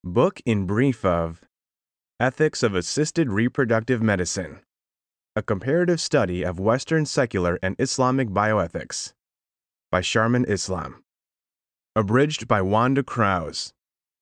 Book in brief of Ethics of Assisted Reproductive Medicine, a comparative study of Western secular and Islamic bioethics, by Sharman Islam. Abridged by Wanda Krause.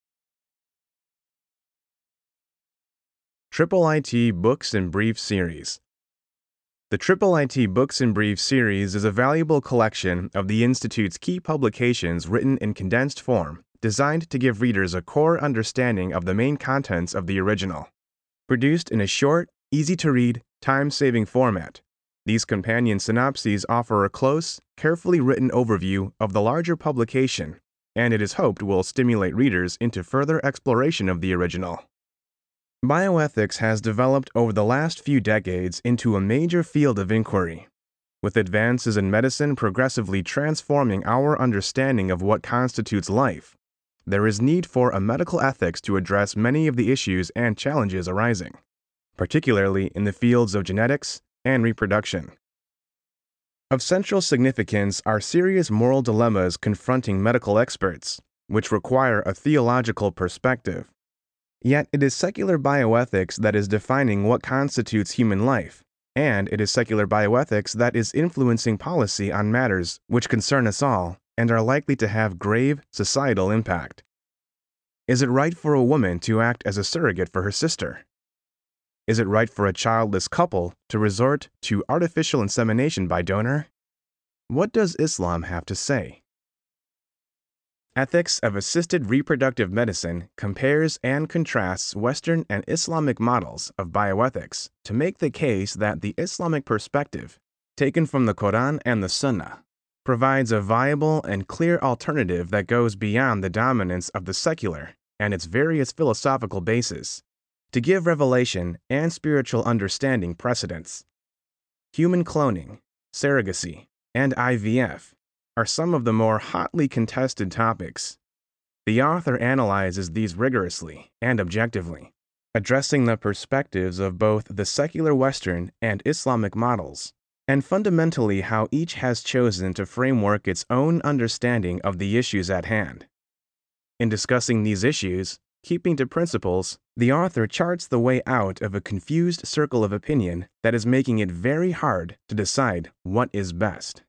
IIIT Books in Brief Series. The IIIT Books in Brief series is a valuable collection of the Institute's key publications written in condensed form, designed to give readers a core understanding of the main contents of the original. Produced in a short, easy-to-read, time-saving format, these companion synopses offer a close, carefully written overview of the larger publication, and it is hoped will stimulate readers into further exploration of the original. Bioethics has developed over the last few decades into a major field of inquiry, with advances in medicine progressively transforming our understanding of what constitutes life. There is need for a medical ethics to address many of the issues and challenges arising, particularly in the fields of genetics and reproduction. Of central significance are serious moral dilemmas confronting medical experts, which require a theological perspective. Yet it is secular bioethics that is defining what constitutes human life, and it is secular bioethics that is influencing policy on matters which concern us all and are likely to have grave societal impact. Is it right for a woman to act as a surrogate for her sister? Is it right for a childless couple to resort to artificial insemination by donor? What does Islam have to say? Ethics of Assisted Reproductive Medicine compares and contrasts Western and Islamic models of bioethics to make the case that the Islamic perspective, taken from the Quran and the Sunnah, provides a viable and clear alternative that goes beyond the dominance of the secular and its various philosophical bases, to give revelation and spiritual understanding precedence. Human cloning, surrogacy, and IVF are some of the more hotly contested topics. The author analyzes these rigorously and objectively, addressing the perspectives of both the secular Western and Islamic models, and fundamentally how each has chosen to framework its own understanding of the issues at hand. In discussing these issues, keeping to principles, the author charts the way out of a confused circle of opinion that is making it very hard to decide what is best.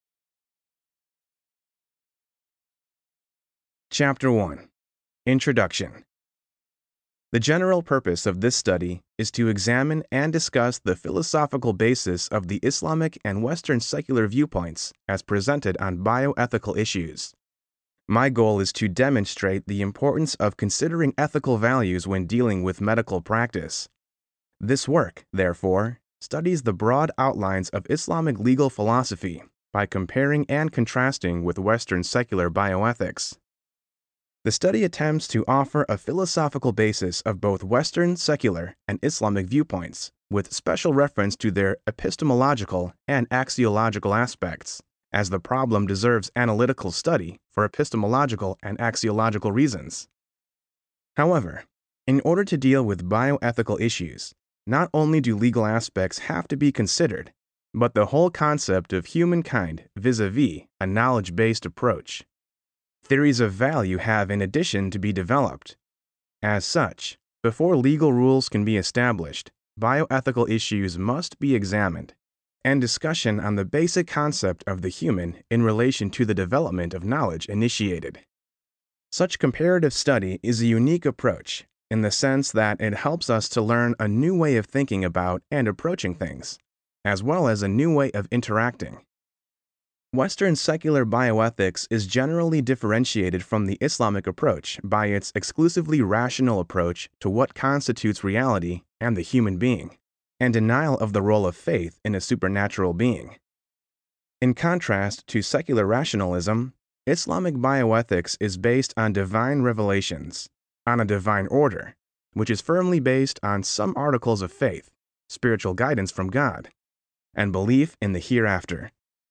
Chapter 1. Introduction. The general purpose of this study is to examine and discuss the philosophical basis of the Islamic and Western secular viewpoints as presented on bioethical issues. My goal is to demonstrate the importance of considering ethical values when dealing with medical practice. This work, therefore, studies the broad outlines of Islamic legal philosophy by comparing and contrasting with Western secular bioethics. The study attempts to offer a philosophical basis of both Western secular and Islamic viewpoints, with special reference to their epistemological and axiological aspects, as the problem deserves analytical study for epistemological and axiological reasons. However, in order to deal with bioethical issues, not only do legal aspects have to be considered, but the whole concept of humankind vis-a-vis a knowledge-based approach. Theories of value have in addition to be developed. As such, before legal rules can be established, bioethical issues must be examined, and discussion on the basic concept of the human in relation to the development of knowledge initiated. Such comparative study is a unique approach in the sense that it helps us to learn a new way of thinking about and approaching things, as well as a new way of interacting. Western secular bioethics is generally differentiated from the Islamic approach by its exclusively rational approach to what constitutes reality and the human being, and denial of the role of faith in a supernatural being. In contrast to secular rationalism, Islamic bioethics is based on divine revelations, on a divine order, which is firmly based on some articles of faith, spiritual guidance from God, and belief in the hereafter.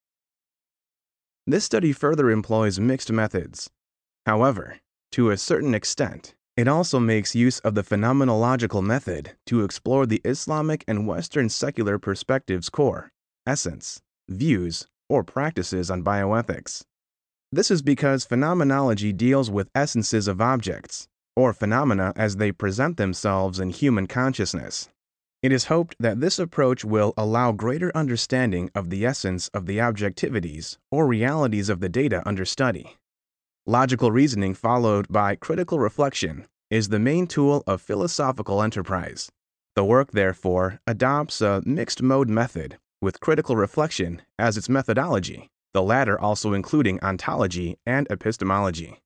This study further employs mixed methods. However, to a certain extent, it also makes use of the phenomenological method to explore the Islamic and Western secular perspective's core, essence, views, or practices on bioethics. This is because phenomenology deals with essences of objects, or phenomena as they present themselves in human consciousness. It is hoped that this approach will allow greater understanding of the essence of the objectivities or realities of the data under study. Logical reasoning followed by critical reflection is the main tool of philosophical enterprise. The work, therefore, adopts a mixed-mode method with critical reflection as its methodology, the latter also including ontology and epistemology.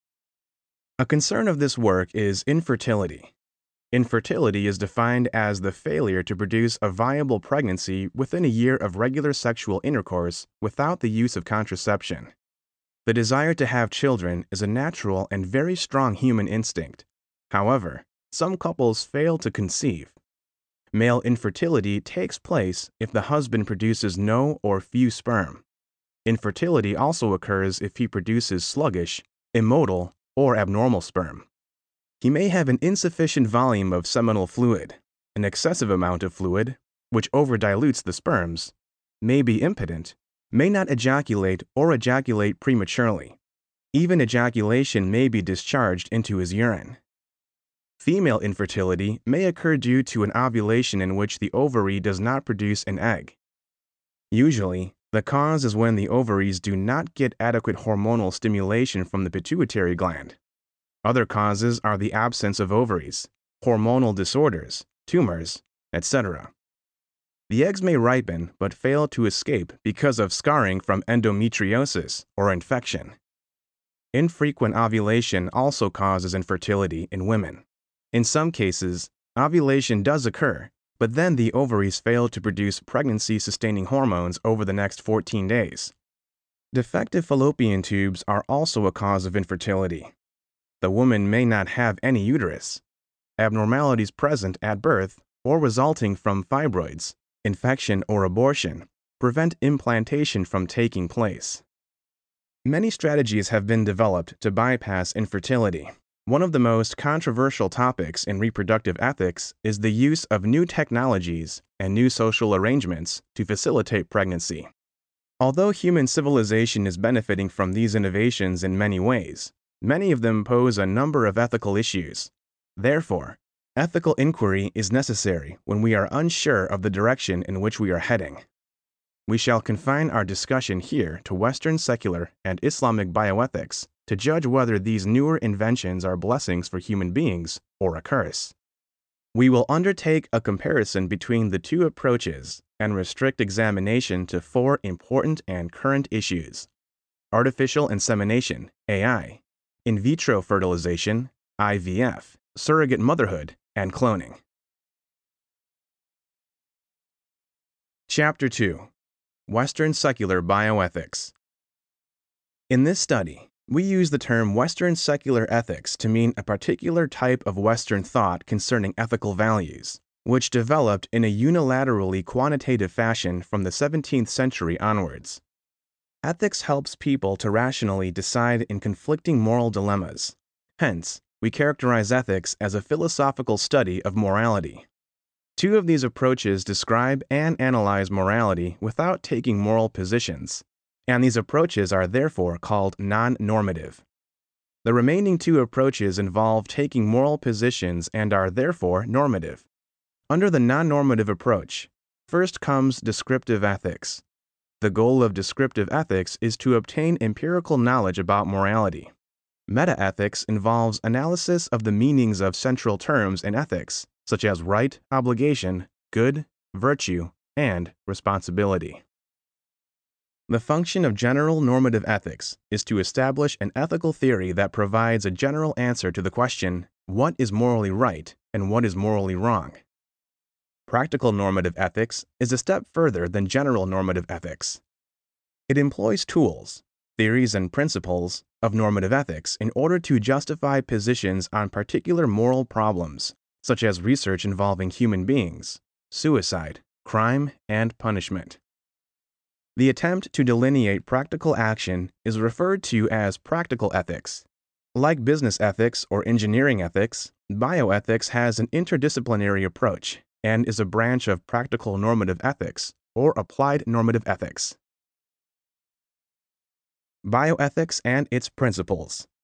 A concern of this work is infertility. Infertility is defined as the failure to produce a viable pregnancy within a year of regular sexual intercourse without the use of contraception. The desire to have children is a natural and very strong human instinct. However, some couples fail to conceive. Male infertility takes place if the husband produces no or few sperm. Infertility also occurs if he produces sluggish, immotile, or abnormal sperm. He may have an insufficient volume of seminal fluid, an excessive amount of fluid, which overdilutes the sperms, may be impotent, may not ejaculate or ejaculate prematurely. Even ejaculation may be discharged into his urine. Female infertility may occur due to an ovulation in which the ovary does not produce an egg. Usually, the cause is when the ovaries do not get adequate hormonal stimulation from the pituitary gland. Other causes are the absence of ovaries, hormonal disorders, tumors, etc. The eggs may ripen but fail to escape because of scarring from endometriosis or infection. Infrequent ovulation also causes infertility in women. In some cases, ovulation does occur, but then the ovaries fail to produce pregnancy-sustaining hormones over the next 14 days. Defective fallopian tubes are also a cause of infertility. The woman may not have any uterus. Abnormalities present at birth or resulting from fibroids, infection, or abortion prevent implantation from taking place. Many strategies have been developed to bypass infertility. One of the most controversial topics in reproductive ethics is the use of new technologies and new social arrangements to facilitate pregnancy. Although human civilization is benefiting from these innovations in many ways, many of them pose a number of ethical issues. Therefore, ethical inquiry is necessary when we are unsure of the direction in which we are heading. We shall confine our discussion here to Western secular and Islamic bioethics to judge whether these newer inventions are blessings for human beings or a curse. We will undertake a comparison between the two approaches and restrict examination to 4 important and current issues: artificial insemination, AI, in vitro fertilization, IVF, surrogate motherhood, and cloning. Chapter 2: Western Secular Bioethics. In this study, we use the term Western secular ethics to mean a particular type of Western thought concerning ethical values, which developed in a unilaterally quantitative fashion from the 17th century onwards. Ethics helps people to rationally decide in conflicting moral dilemmas. Hence, we characterize ethics as a philosophical study of morality. 2 of these approaches describe and analyze morality without taking moral positions, and these approaches are therefore called non-normative. The remaining 2 approaches involve taking moral positions and are therefore normative. Under the non-normative approach, first comes descriptive ethics. The goal of descriptive ethics is to obtain empirical knowledge about morality. Metaethics involves analysis of the meanings of central terms in ethics, such as right, obligation, good, virtue, and responsibility. The function of general normative ethics is to establish an ethical theory that provides a general answer to the question, what is morally right and what is morally wrong? Practical normative ethics is a step further than general normative ethics. It employs tools, theories, and principles of normative ethics in order to justify positions on particular moral problems, such as research involving human beings, suicide, crime, and punishment. The attempt to delineate practical action is referred to as practical ethics. Like business ethics or engineering ethics, bioethics has an interdisciplinary approach and is a branch of practical normative ethics or applied normative ethics. Bioethics and its principles.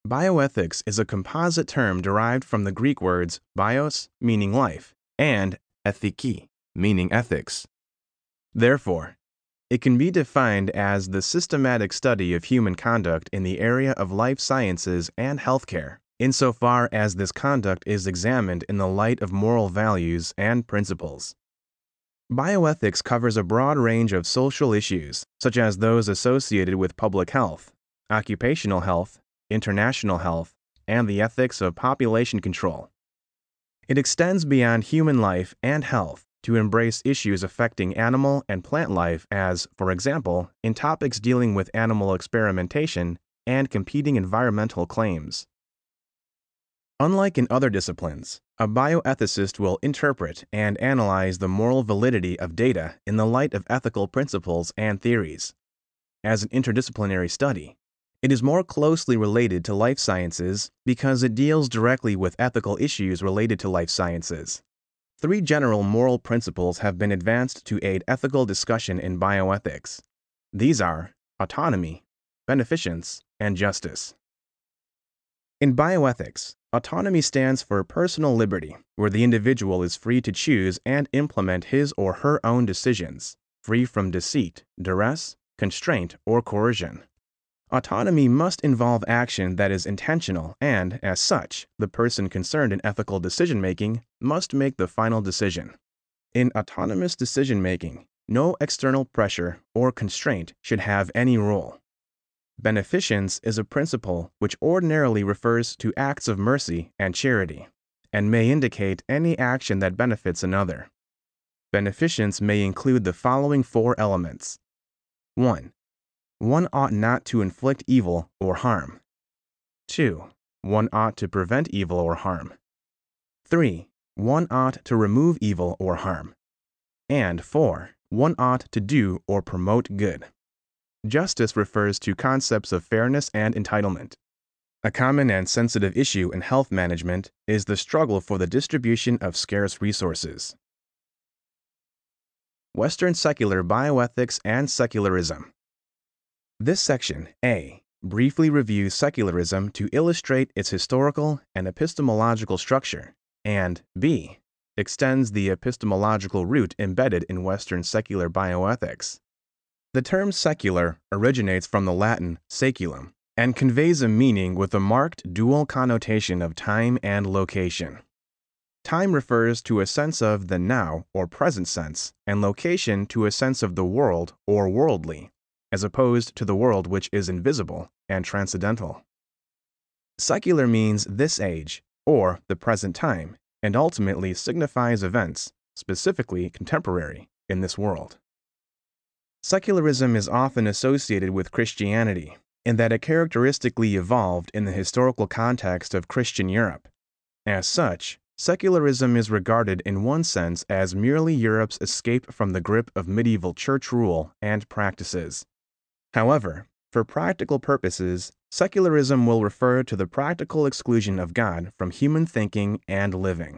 Bioethics is a composite term derived from the Greek words bios, meaning life, and ethiki, meaning ethics. Therefore, it can be defined as the systematic study of human conduct in the area of life sciences and healthcare, insofar as this conduct is examined in the light of moral values and principles. Bioethics covers a broad range of social issues, such as those associated with public health, occupational health, international health, and the ethics of population control. It extends beyond human life and health to embrace issues affecting animal and plant life as, for example, in topics dealing with animal experimentation and competing environmental claims. Unlike in other disciplines, a bioethicist will interpret and analyze the moral validity of data in the light of ethical principles and theories. As an interdisciplinary study, it is more closely related to life sciences because it deals directly with ethical issues related to life sciences. 3 general moral principles have been advanced to aid ethical discussion in bioethics. These are autonomy, beneficence, and justice. In bioethics, autonomy stands for personal liberty, where the individual is free to choose and implement his or her own decisions, free from deceit, duress, constraint, or coercion. Autonomy must involve action that is intentional and, as such, the person concerned in ethical decision-making must make the final decision. In autonomous decision-making, no external pressure or constraint should have any role. Beneficence is a principle which ordinarily refers to acts of mercy and charity, and may indicate any action that benefits another. Beneficence may include the following 4 elements. 1. One ought not to inflict evil or harm. 2. One ought to prevent evil or harm. 3. One ought to remove evil or harm. And 4. One ought to do or promote good. Justice refers to concepts of fairness and entitlement. A common and sensitive issue in health management is the struggle for the distribution of scarce resources. Western secular bioethics and secularism. This section, A, briefly reviews secularism to illustrate its historical and epistemological structure, and B, extends the epistemological root embedded in Western secular bioethics. The term secular originates from the Latin saeculum and conveys a meaning with a marked dual connotation of time and location. Time refers to a sense of the now or present sense, and location to a sense of the world or worldly, as opposed to the world which is invisible and transcendental. Secular means this age, or the present time, and ultimately signifies events, specifically contemporary, in this world. Secularism is often associated with Christianity, in that it characteristically evolved in the historical context of Christian Europe. As such, secularism is regarded in one sense as merely Europe's escape from the grip of medieval church rule and practices. However, for practical purposes, secularism will refer to the practical exclusion of God from human thinking and living.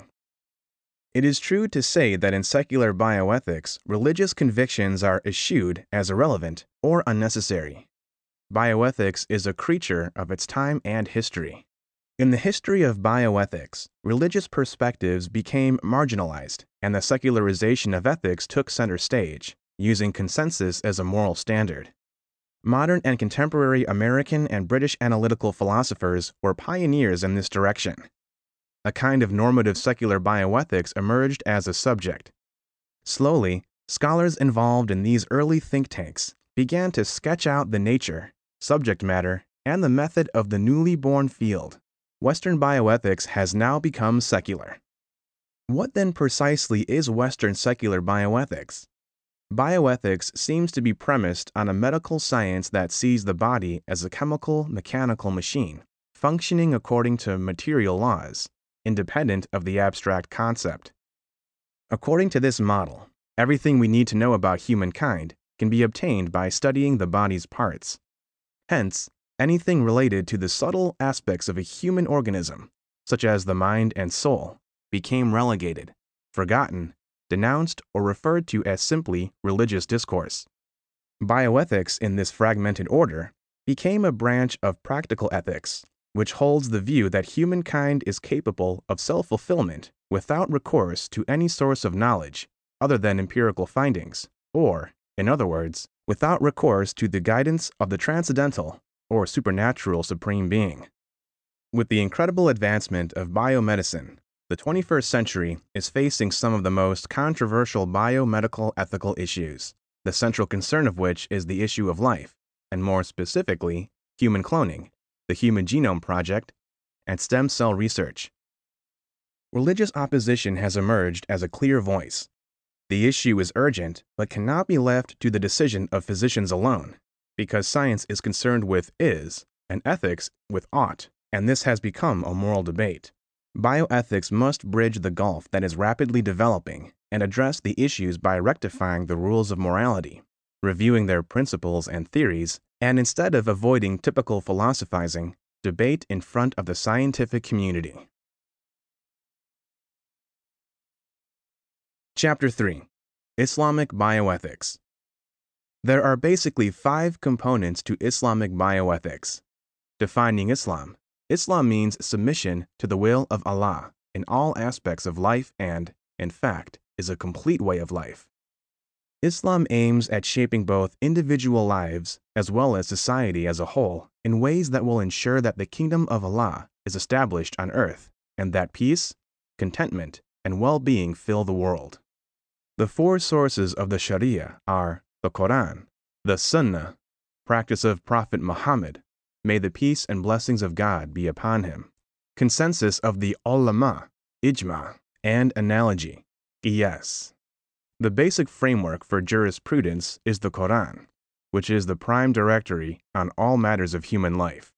It is true to say that in secular bioethics, religious convictions are eschewed as irrelevant or unnecessary. Bioethics is a creature of its time and history. In the history of bioethics, religious perspectives became marginalized, and the secularization of ethics took center stage, using consensus as a moral standard. Modern and contemporary American and British analytical philosophers were pioneers in this direction. A kind of normative secular bioethics emerged as a subject. Slowly, scholars involved in these early think tanks began to sketch out the nature, subject matter, and the method of the newly born field. Western bioethics has now become secular. What then precisely is Western secular bioethics? Bioethics seems to be premised on a medical science that sees the body as a chemical-mechanical machine, functioning according to material laws, independent of the abstract concept. According to this model, everything we need to know about humankind can be obtained by studying the body's parts. Hence, anything related to the subtle aspects of a human organism, such as the mind and soul, became relegated, forgotten, denounced, or referred to as simply religious discourse. Bioethics, in this fragmented order, became a branch of practical ethics, which holds the view that humankind is capable of self-fulfillment without recourse to any source of knowledge other than empirical findings, or, in other words, without recourse to the guidance of the transcendental or supernatural supreme being. With the incredible advancement of biomedicine, the 21st century is facing some of the most controversial biomedical ethical issues, the central concern of which is the issue of life, and more specifically, human cloning, the Human Genome Project, and stem cell research. Religious opposition has emerged as a clear voice. The issue is urgent, but cannot be left to the decision of physicians alone, because science is concerned with is, and ethics with ought, and this has become a moral debate. Bioethics must bridge the gulf that is rapidly developing and address the issues by rectifying the rules of morality, reviewing their principles and theories, and instead of avoiding typical philosophizing, debate in front of the scientific community. Chapter 3. Islamic Bioethics. There are basically 5 components to Islamic bioethics. Defining Islam. Islam means submission to the will of Allah in all aspects of life and, in fact, is a complete way of life. Islam aims at shaping both individual lives as well as society as a whole in ways that will ensure that the kingdom of Allah is established on earth and that peace, contentment, and well-being fill the world. The 4 sources of the Sharia are the Quran, the Sunnah, practice of Prophet Muhammad, may the peace and blessings of God be upon him, consensus of the ulama, ijma, and analogy, qiyas. The basic framework for jurisprudence is the Quran, which is the prime directory on all matters of human life.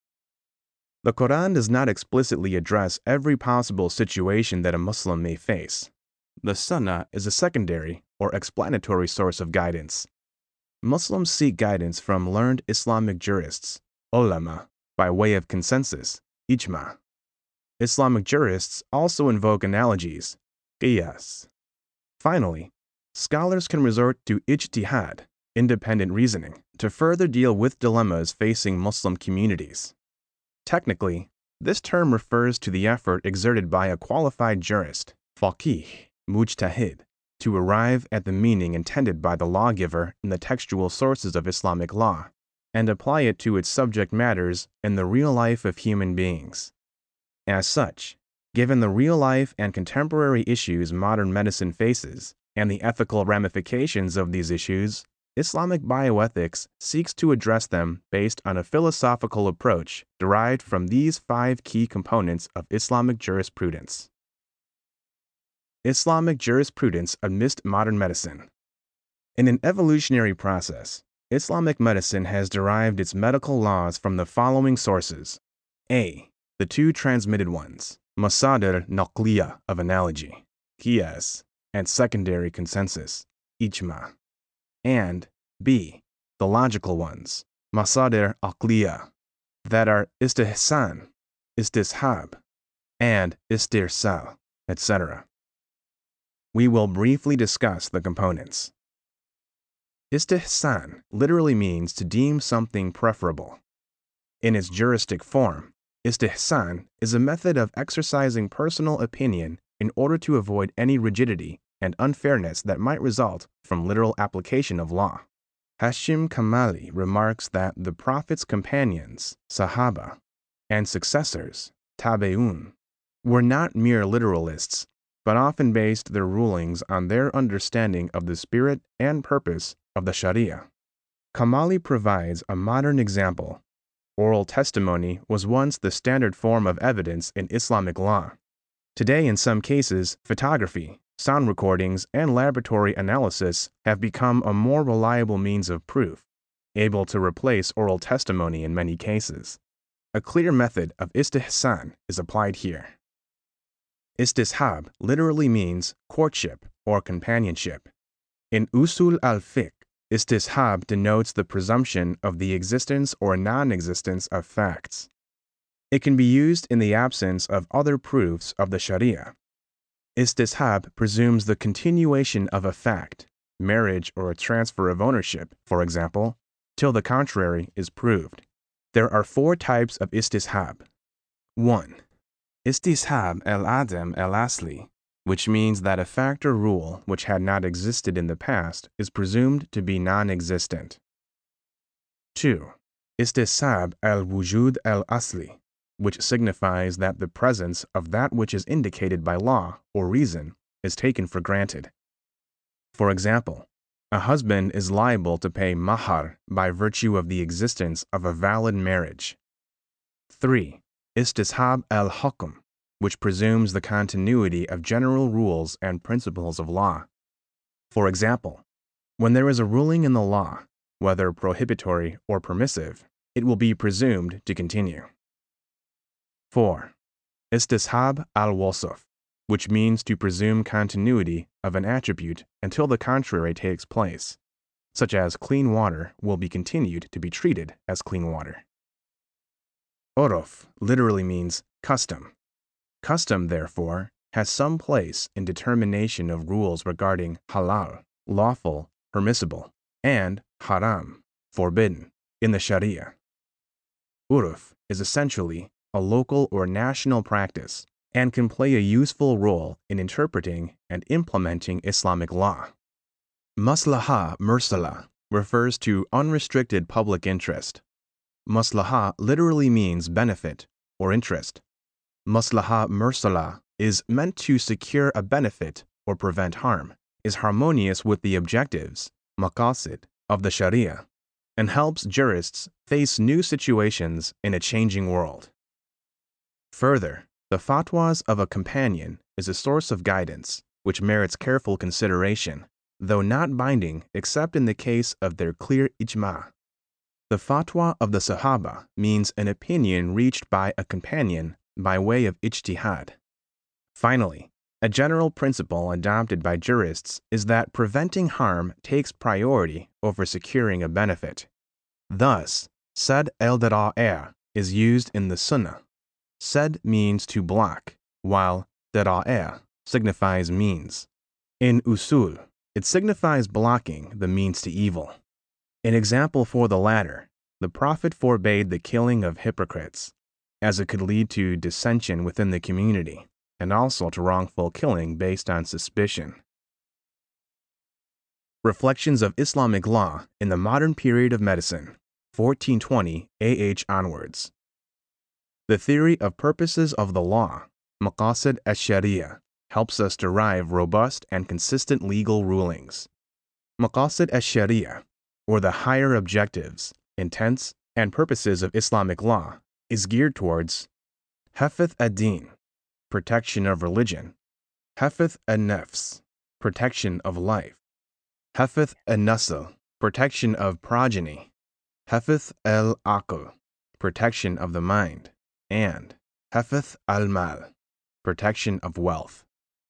The Quran does not explicitly address every possible situation that a Muslim may face. The Sunnah is a secondary or explanatory source of guidance. Muslims seek guidance from learned Islamic jurists, ulama, by way of consensus, ijma. Islamic jurists also invoke analogies, qiyas. Finally, scholars can resort to ijtihad, independent reasoning, to further deal with dilemmas facing Muslim communities. Technically, this term refers to the effort exerted by a qualified jurist, faqih, mujtahid, to arrive at the meaning intended by the lawgiver in the textual sources of Islamic law, and apply it to its subject matters in the real life of human beings. As such, given the real life and contemporary issues modern medicine faces, and the ethical ramifications of these issues, Islamic bioethics seeks to address them based on a philosophical approach derived from these 5 key components of Islamic jurisprudence. Islamic jurisprudence amidst modern medicine. In an evolutionary process, Islamic medicine has derived its medical laws from the following sources. A. The 2 transmitted ones, masadir naqliya of analogy, qiyas, and secondary consensus, ijma. And B. The logical ones, masadir aqliya, that are istihsan, istishab, and istirsal, etc. We will briefly discuss the components. Istihsan literally means to deem something preferable. In its juristic form, istihsan is a method of exercising personal opinion in order to avoid any rigidity and unfairness that might result from literal application of law. Hashim Kamali remarks that the Prophet's companions, Sahaba, and successors, Tabe'un, were not mere literalists, but often based their rulings on their understanding of the spirit and purpose of the Sharia. Kamali provides a modern example. Oral testimony was once the standard form of evidence in Islamic law. Today, in some cases, photography, sound recordings, and laboratory analysis have become a more reliable means of proof, able to replace oral testimony in many cases. A clear method of istihsan is applied here. Istishab literally means courtship or companionship. In Usul al-Fiqh, istishab denotes the presumption of the existence or non-existence of facts. It can be used in the absence of other proofs of the Sharia. Istishab presumes the continuation of a fact, marriage or a transfer of ownership, for example, till the contrary is proved. There are 4 types of istishab. 1. Istishab al-Adam al-Asli, which means that a fact or rule which had not existed in the past is presumed to be non-existent. 2. Istishab al-Wujud al-Asli, which signifies that the presence of that which is indicated by law or reason is taken for granted. For example, a husband is liable to pay mahar by virtue of the existence of a valid marriage. 3. Istishab al-Hukm, which presumes the continuity of general rules and principles of law. For example, when there is a ruling in the law, whether prohibitory or permissive, it will be presumed to continue. 4. Istishab al-Wasf, which means to presume continuity of an attribute until the contrary takes place, such as clean water will be continued to be treated as clean water. Urf literally means custom. Custom, therefore, has some place in determination of rules regarding halal, lawful, permissible, and haram, forbidden, in the Sharia. Urf is essentially a local or national practice and can play a useful role in interpreting and implementing Islamic law. Maslaha mursala refers to unrestricted public interest. Maslaha literally means benefit or interest. Maslaha mursala is meant to secure a benefit or prevent harm, is harmonious with the objectives, maqasid, of the Sharia, and helps jurists face new situations in a changing world. Further, the fatwas of a companion is a source of guidance which merits careful consideration, though not binding except in the case of their clear ijma. The fatwa of the Sahaba means an opinion reached by a companion by way of ijtihad. Finally, a general principle adopted by jurists is that preventing harm takes priority over securing a benefit. Thus, sadd el-dara'i' is used in the Sunnah. Sadd means to block, while dara'i' signifies means. In usul, it signifies blocking the means to evil. An example for the latter, the Prophet forbade the killing of hypocrites, as it could lead to dissension within the community, and also to wrongful killing based on suspicion. Reflections of Islamic Law in the Modern Period of Medicine, 1420 AH onwards. The theory of purposes of the law, maqasid ash-sharia, helps us derive robust and consistent legal rulings. Maqasid ash-sharia, or the higher objectives, intents, and purposes of Islamic law, is geared towards hifz ad-din, protection of religion; hifz an-nafs, protection of life; hifz an-nasl, protection of progeny; hifz al-aql, protection of the mind; and hifz al-mal, protection of wealth.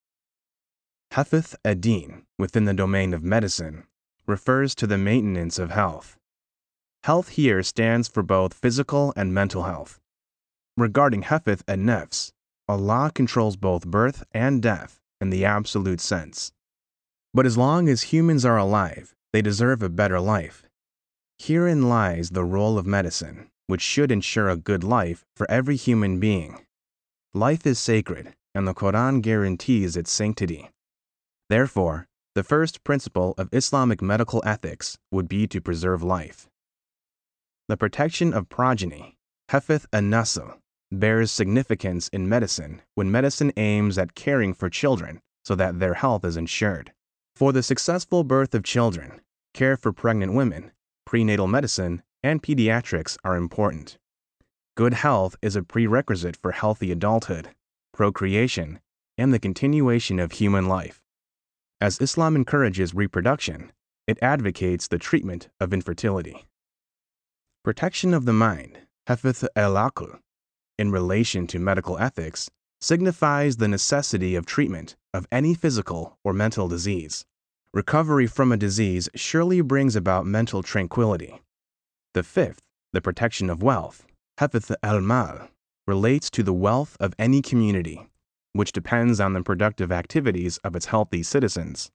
Hifz ad-din, within the domain of medicine, refers to the maintenance of health. Health here stands for both physical and mental health. Regarding hifz an-nafs, Allah controls both birth and death in the absolute sense. But as long as humans are alive, they deserve a better life. Herein lies the role of medicine, which should ensure a good life for every human being. Life is sacred, and the Quran guarantees its sanctity. Therefore, the first principle of Islamic medical ethics would be to preserve life. The protection of progeny, hifz an-nasl, bears significance in medicine when medicine aims at caring for children so that their health is ensured. For the successful birth of children, care for pregnant women, prenatal medicine, and pediatrics are important. Good health is a prerequisite for healthy adulthood, procreation, and the continuation of human life. As Islam encourages reproduction, it advocates the treatment of infertility. Protection of the mind, hifz al-aql, in relation to medical ethics, signifies the necessity of treatment of any physical or mental disease. Recovery from a disease surely brings about mental tranquility. The fifth, the protection of wealth, hifz al-mal, relates to the wealth of any community, which depends on the productive activities of its healthy citizens.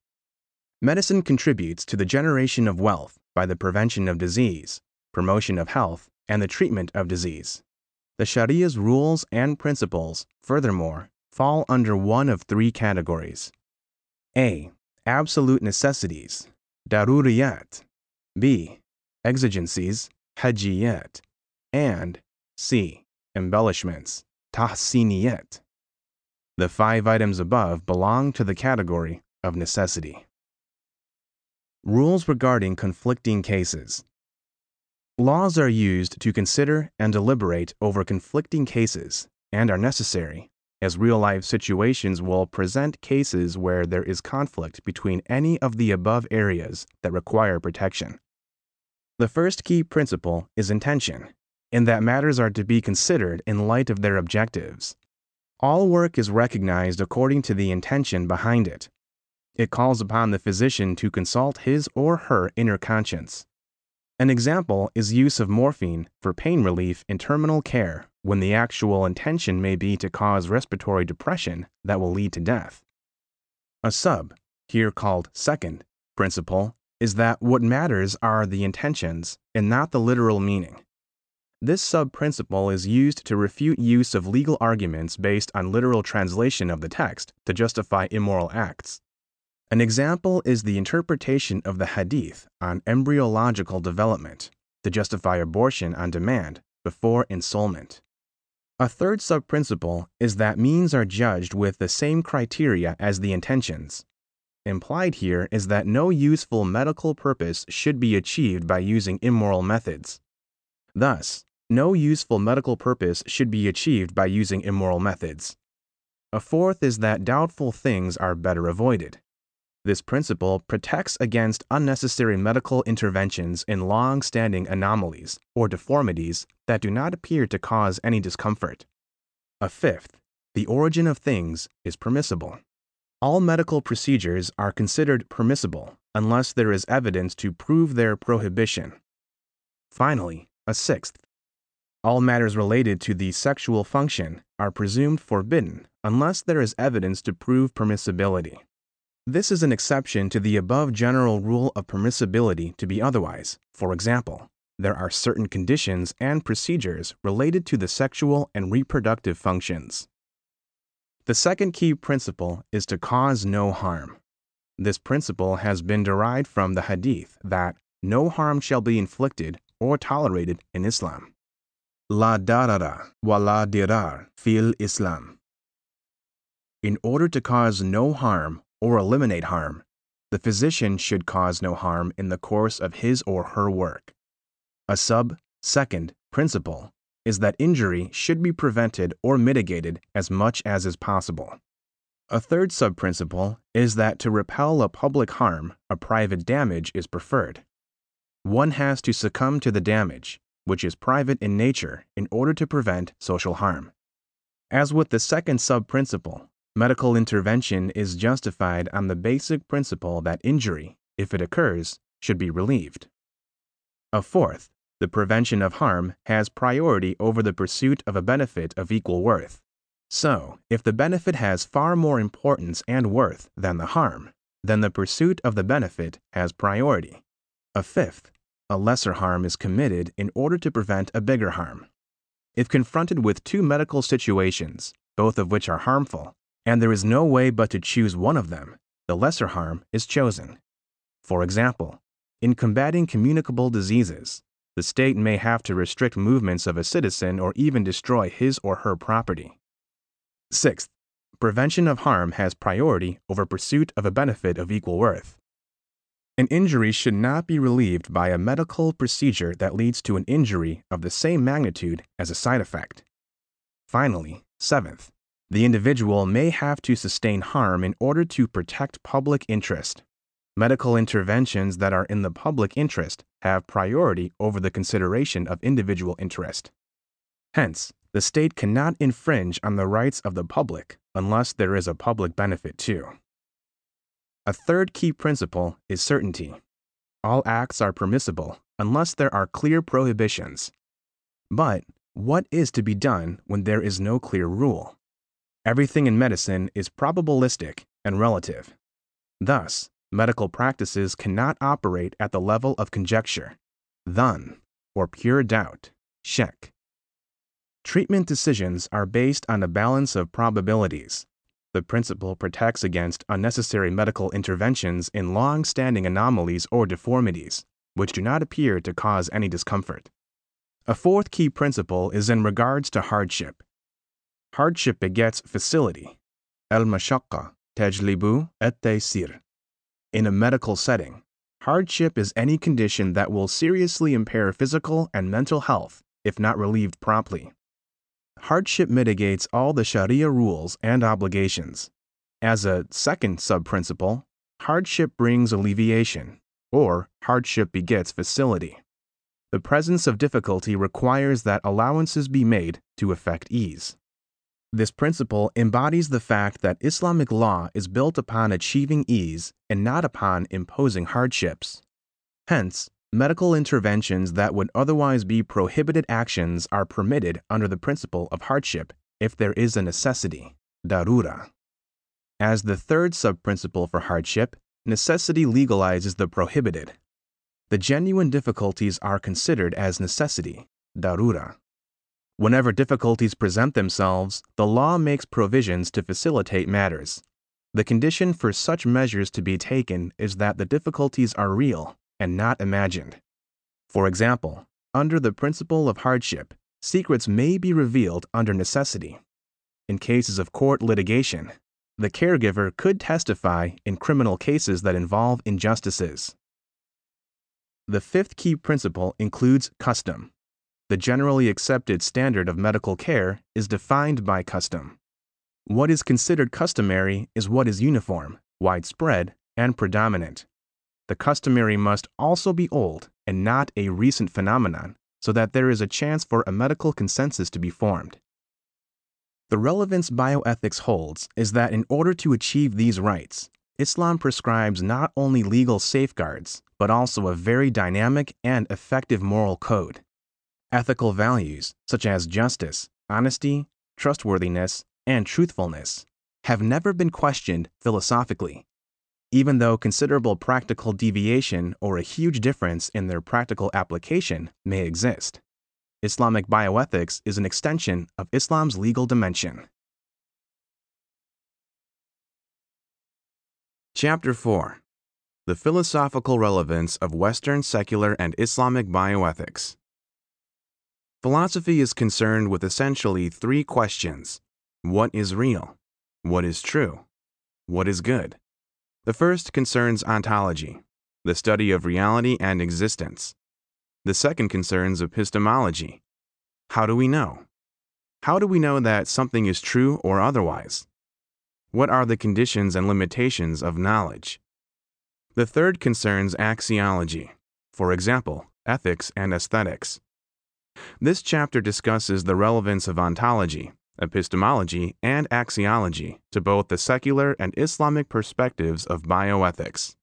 Medicine contributes to the generation of wealth by the prevention of disease, promotion of health, and the treatment of disease. The Sharia's rules and principles, furthermore, fall under one of three categories. A. Absolute necessities, daruriyat. B. Exigencies, hajiyat. And C. Embellishments, tahsiniyat. The 5 items above belong to the category of necessity. Rules regarding conflicting cases. Laws are used to consider and deliberate over conflicting cases and are necessary, as real-life situations will present cases where there is conflict between any of the above areas that require protection. The first key principle is intention, in that matters are to be considered in light of their objectives. All work is recognized according to the intention behind it. It calls upon the physician to consult his or her inner conscience. An example is use of morphine for pain relief in terminal care when the actual intention may be to cause respiratory depression that will lead to death. A sub, here called second, principle is that what matters are the intentions and not the literal meaning. This sub-principle is used to refute use of legal arguments based on literal translation of the text to justify immoral acts. An example is the interpretation of the hadith on embryological development to justify abortion on demand before ensoulment. A third sub-principle is that means are judged with the same criteria as the intentions. Implied here is that no useful medical purpose should be achieved by using immoral methods. Thus, no useful medical purpose should be achieved by using immoral methods. A fourth is that doubtful things are better avoided. This principle protects against unnecessary medical interventions in long-standing anomalies or deformities that do not appear to cause any discomfort. A fifth, the origin of things is permissible. All medical procedures are considered permissible unless there is evidence to prove their prohibition. Finally, a sixth, all matters related to the sexual function are presumed forbidden unless there is evidence to prove permissibility. This is an exception to the above general rule of permissibility to be otherwise. For example, there are certain conditions and procedures related to the sexual and reproductive functions. The second key principle is to cause no harm. This principle has been derived from the hadith that no harm shall be inflicted or tolerated in Islam. La darara wa la dirar fil Islam. In order to cause no harm or eliminate harm, the physician should cause no harm in the course of his or her work. A second principle is that injury should be prevented or mitigated as much as is possible. A third sub-principle is that to repel a public harm, a private damage is preferred. One has to succumb to the damage, which is private in nature, in order to prevent social harm. As with the second sub-principle, medical intervention is justified on the basic principle that injury, if it occurs, should be relieved. A fourth, the prevention of harm has priority over the pursuit of a benefit of equal worth. So, if the benefit has far more importance and worth than the harm, then the pursuit of the benefit has priority. A fifth, a lesser harm is committed in order to prevent a bigger harm. If confronted with two medical situations, both of which are harmful, and there is no way but to choose one of them, the lesser harm is chosen. For example, in combating communicable diseases, the state may have to restrict movements of a citizen or even destroy his or her property. Sixth, prevention of harm has priority over pursuit of a benefit of equal worth. An injury should not be relieved by a medical procedure that leads to an injury of the same magnitude as a side effect. Finally, seventh, the individual may have to sustain harm in order to protect public interest. Medical interventions that are in the public interest have priority over the consideration of individual interest. Hence, the state cannot infringe on the rights of the public unless there is a public benefit too. A third key principle is certainty. All acts are permissible unless there are clear prohibitions. But what is to be done when there is no clear rule? Everything in medicine is probabilistic and relative. Thus, medical practices cannot operate at the level of conjecture, dhann, or pure doubt. Shek. Treatment decisions are based on a balance of probabilities. The principle protects against unnecessary medical interventions in long-standing anomalies or deformities, which do not appear to cause any discomfort. A fourth key principle is in regards to hardship. Hardship begets facility. Al-mashaqqa tajlibu at-taysir. In a medical setting, hardship is any condition that will seriously impair physical and mental health if not relieved promptly. Hardship mitigates all the Sharia rules and obligations. As a second sub-principle, hardship brings alleviation, or hardship begets facility. The presence of difficulty requires that allowances be made to effect ease. This principle embodies the fact that Islamic law is built upon achieving ease and not upon imposing hardships. Hence, medical interventions that would otherwise be prohibited actions are permitted under the principle of hardship if there is a necessity, darura. As the third sub-principle for hardship, necessity legalizes the prohibited. The genuine difficulties are considered as necessity, darura. Whenever difficulties present themselves, the law makes provisions to facilitate matters. The condition for such measures to be taken is that the difficulties are real and not imagined. For example, under the principle of hardship, secrets may be revealed under necessity. In cases of court litigation, the caregiver could testify in criminal cases that involve injustices. The fifth key principle includes custom. The generally accepted standard of medical care is defined by custom. What is considered customary is what is uniform, widespread, and predominant. The customary must also be old and not a recent phenomenon, so that there is a chance for a medical consensus to be formed. The relevance bioethics holds is that in order to achieve these rights, Islam prescribes not only legal safeguards, but also a very dynamic and effective moral code. Ethical values, such as justice, honesty, trustworthiness, and truthfulness, have never been questioned philosophically, even though considerable practical deviation or a huge difference in their practical application may exist. Islamic bioethics is an extension of Islam's legal dimension. Chapter 4. The Philosophical Relevance of Western Secular and Islamic Bioethics. Philosophy is concerned with essentially three questions. What is real? What is true? What is good? The first concerns ontology, the study of reality and existence. The second concerns epistemology. How do we know? How do we know that something is true or otherwise? What are the conditions and limitations of knowledge? The third concerns axiology, for example, ethics and aesthetics. This chapter discusses the relevance of ontology, epistemology, and axiology to both the secular and Islamic perspectives of bioethics.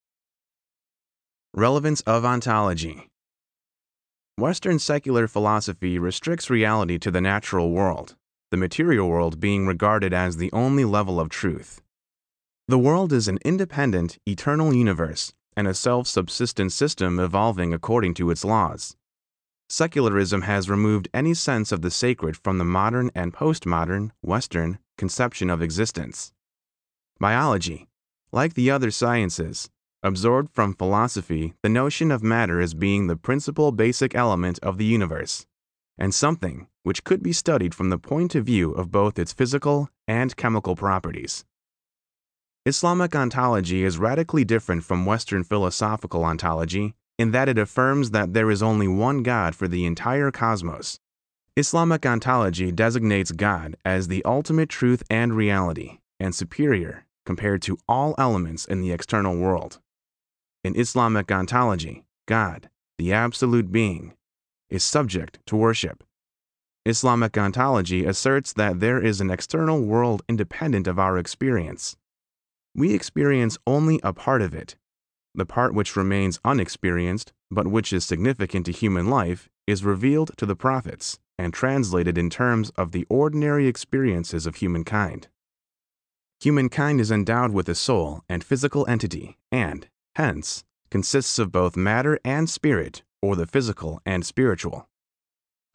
Relevance of ontology. Western secular philosophy restricts reality to the natural world, the material world being regarded as the only level of truth. The world is an independent, eternal universe and a self-subsistent system evolving according to its laws. Secularism has removed any sense of the sacred from the modern and postmodern, Western, conception of existence. Biology, like the other sciences, absorbed from philosophy the notion of matter as being the principal basic element of the universe, and something which could be studied from the point of view of both its physical and chemical properties. Islamic ontology is radically different from Western philosophical ontology in that it affirms that there is only one God for the entire cosmos. Islamic ontology designates God as the ultimate truth and reality, and superior compared to all elements in the external world. In Islamic ontology, God, the absolute being, is subject to worship. Islamic ontology asserts that there is an external world independent of our experience. We experience only a part of it. The part which remains unexperienced, but which is significant to human life, is revealed to the prophets and translated in terms of the ordinary experiences of humankind. Humankind is endowed with a soul and physical entity and, hence, consists of both matter and spirit, or the physical and spiritual.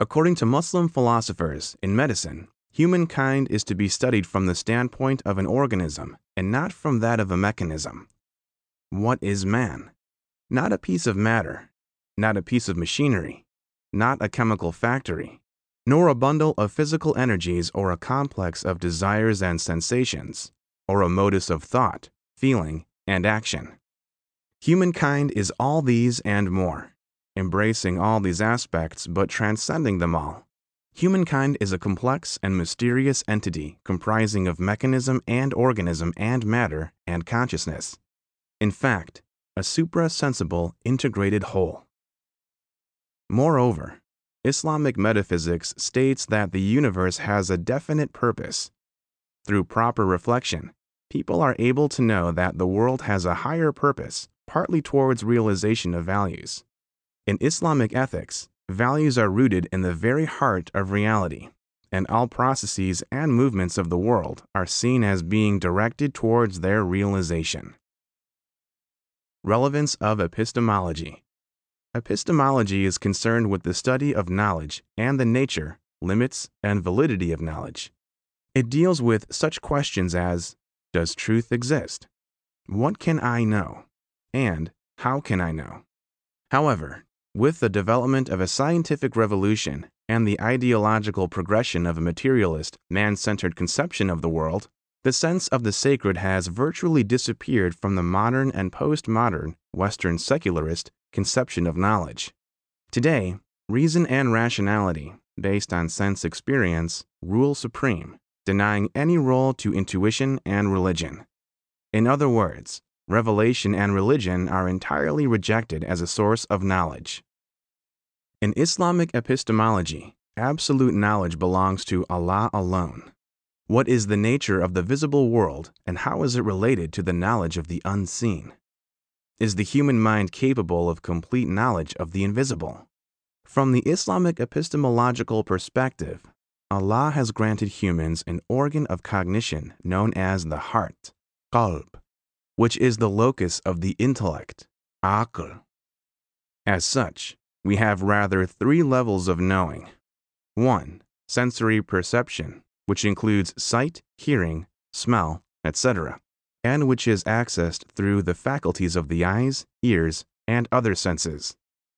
According to Muslim philosophers, in medicine, humankind is to be studied from the standpoint of an organism and not from that of a mechanism. What is man? Not a piece of matter, not a piece of machinery, not a chemical factory, nor a bundle of physical energies or a complex of desires and sensations, or a modus of thought, feeling, and action. Humankind is all these and more, embracing all these aspects but transcending them all. Humankind is a complex and mysterious entity comprising of mechanism and organism and matter and consciousness. In fact, a supra-sensible integrated whole. Moreover, Islamic metaphysics states that the universe has a definite purpose. Through proper reflection, people are able to know that the world has a higher purpose, partly towards realization of values. In Islamic ethics, values are rooted in the very heart of reality, and all processes and movements of the world are seen as being directed towards their realization. Relevance of epistemology. Epistemology is concerned with the study of knowledge and the nature, limits, and validity of knowledge. It deals with such questions as, does truth exist? What can I know? And how can I know? However, with the development of a scientific revolution and the ideological progression of a materialist, man-centered conception of the world, the sense of the sacred has virtually disappeared from the modern and postmodern, Western secularist conception of knowledge. Today, reason and rationality, based on sense experience, rule supreme, denying any role to intuition and religion. In other words, revelation and religion are entirely rejected as a source of knowledge. In Islamic epistemology, absolute knowledge belongs to Allah alone. What is the nature of the visible world and how is it related to the knowledge of the unseen? Is the human mind capable of complete knowledge of the invisible? From the Islamic epistemological perspective, Allah has granted humans an organ of cognition known as the heart, qalb, which is the locus of the intellect, aql. As such, we have rather three levels of knowing. 1. Sensory perception, which includes sight, hearing, smell, etc., and which is accessed through the faculties of the eyes, ears, and other senses.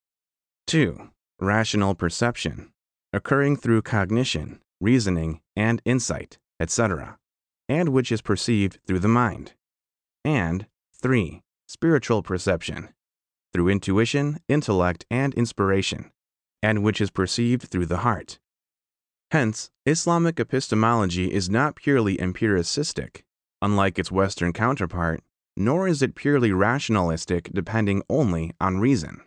2. Rational perception, occurring through cognition, reasoning, and insight, etc., and which is perceived through the mind. And 3. Spiritual perception, through intuition, intellect, and inspiration, and which is perceived through the heart. Hence, Islamic epistemology is not purely empiricistic, unlike its Western counterpart, nor is it purely rationalistic depending only on reason.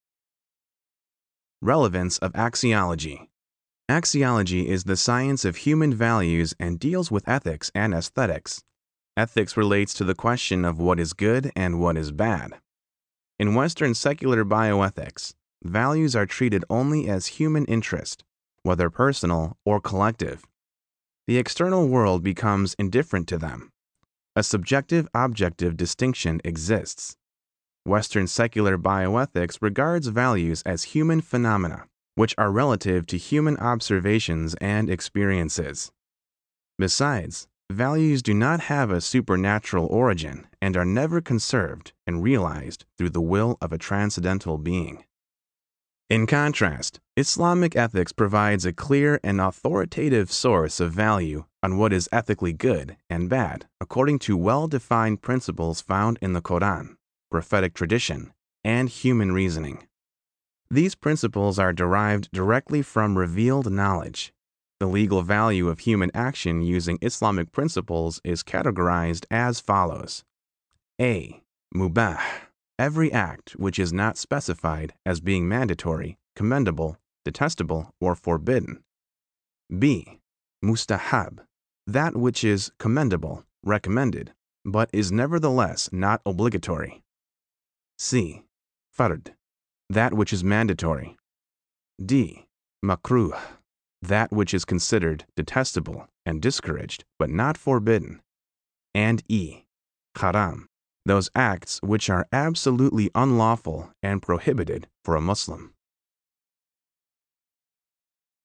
Relevance of axiology. Axiology is the science of human values and deals with ethics and aesthetics. Ethics relates to the question of what is good and what is bad. In Western secular bioethics, values are treated only as human interest, whether personal or collective. The external world becomes indifferent to them. A subjective-objective distinction exists. Western secular bioethics regards values as human phenomena, which are relative to human observations and experiences. Besides, values do not have a supernatural origin and are never conserved and realized through the will of a transcendental being. In contrast, Islamic ethics provides a clear and authoritative source of value on what is ethically good and bad according to well-defined principles found in the Quran, prophetic tradition, and human reasoning. These principles are derived directly from revealed knowledge. The legal value of human action using Islamic principles is categorized as follows. A. Mubah. Every act which is not specified as being mandatory, commendable, detestable, or forbidden. B. Mustahab. That which is commendable, recommended, but is nevertheless not obligatory. C. Fard. That which is mandatory. D. Makruh. That which is considered detestable and discouraged, but not forbidden. And E. Haram. Those acts which are absolutely unlawful and prohibited for a Muslim.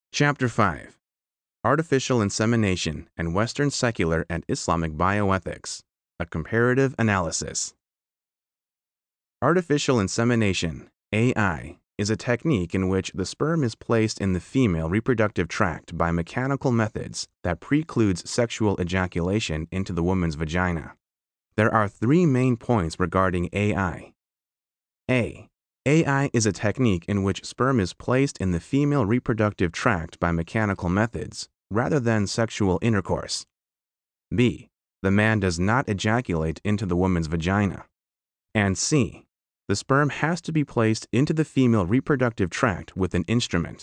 Chapter 5: Artificial Insemination and Western Secular and Islamic Bioethics, a Comparative Analysis. Artificial insemination, AI, is a technique in which the sperm is placed in the female reproductive tract by mechanical methods that precludes sexual ejaculation into the woman's vagina. There are three main points regarding AI. AI is a technique in which sperm is placed in the female reproductive tract by mechanical methods, rather than sexual intercourse. B. The man does not ejaculate into the woman's vagina. And C. The sperm has to be placed into the female reproductive tract with an instrument.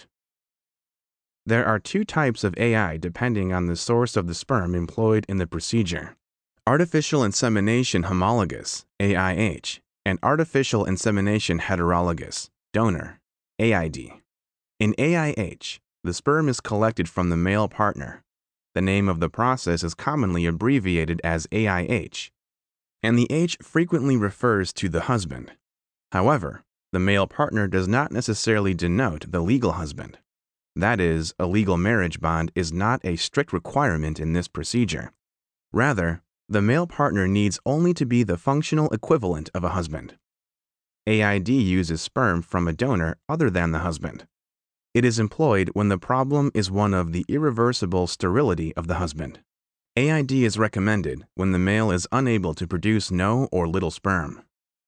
There are two types of AI depending on the source of the sperm employed in the procedure: artificial insemination homologous, AIH, and artificial insemination heterologous, donor, AID. In AIH, the sperm is collected from the male partner. The name of the process is commonly abbreviated as AIH, and the H frequently refers to the husband. However, the male partner does not necessarily denote the legal husband. That is, a legal marriage bond is not a strict requirement in this procedure. Rather, the male partner needs only to be the functional equivalent of a husband. AID uses sperm from a donor other than the husband. It is employed when the problem is one of the irreversible sterility of the husband. AID is recommended when the male is unable to produce no or little sperm.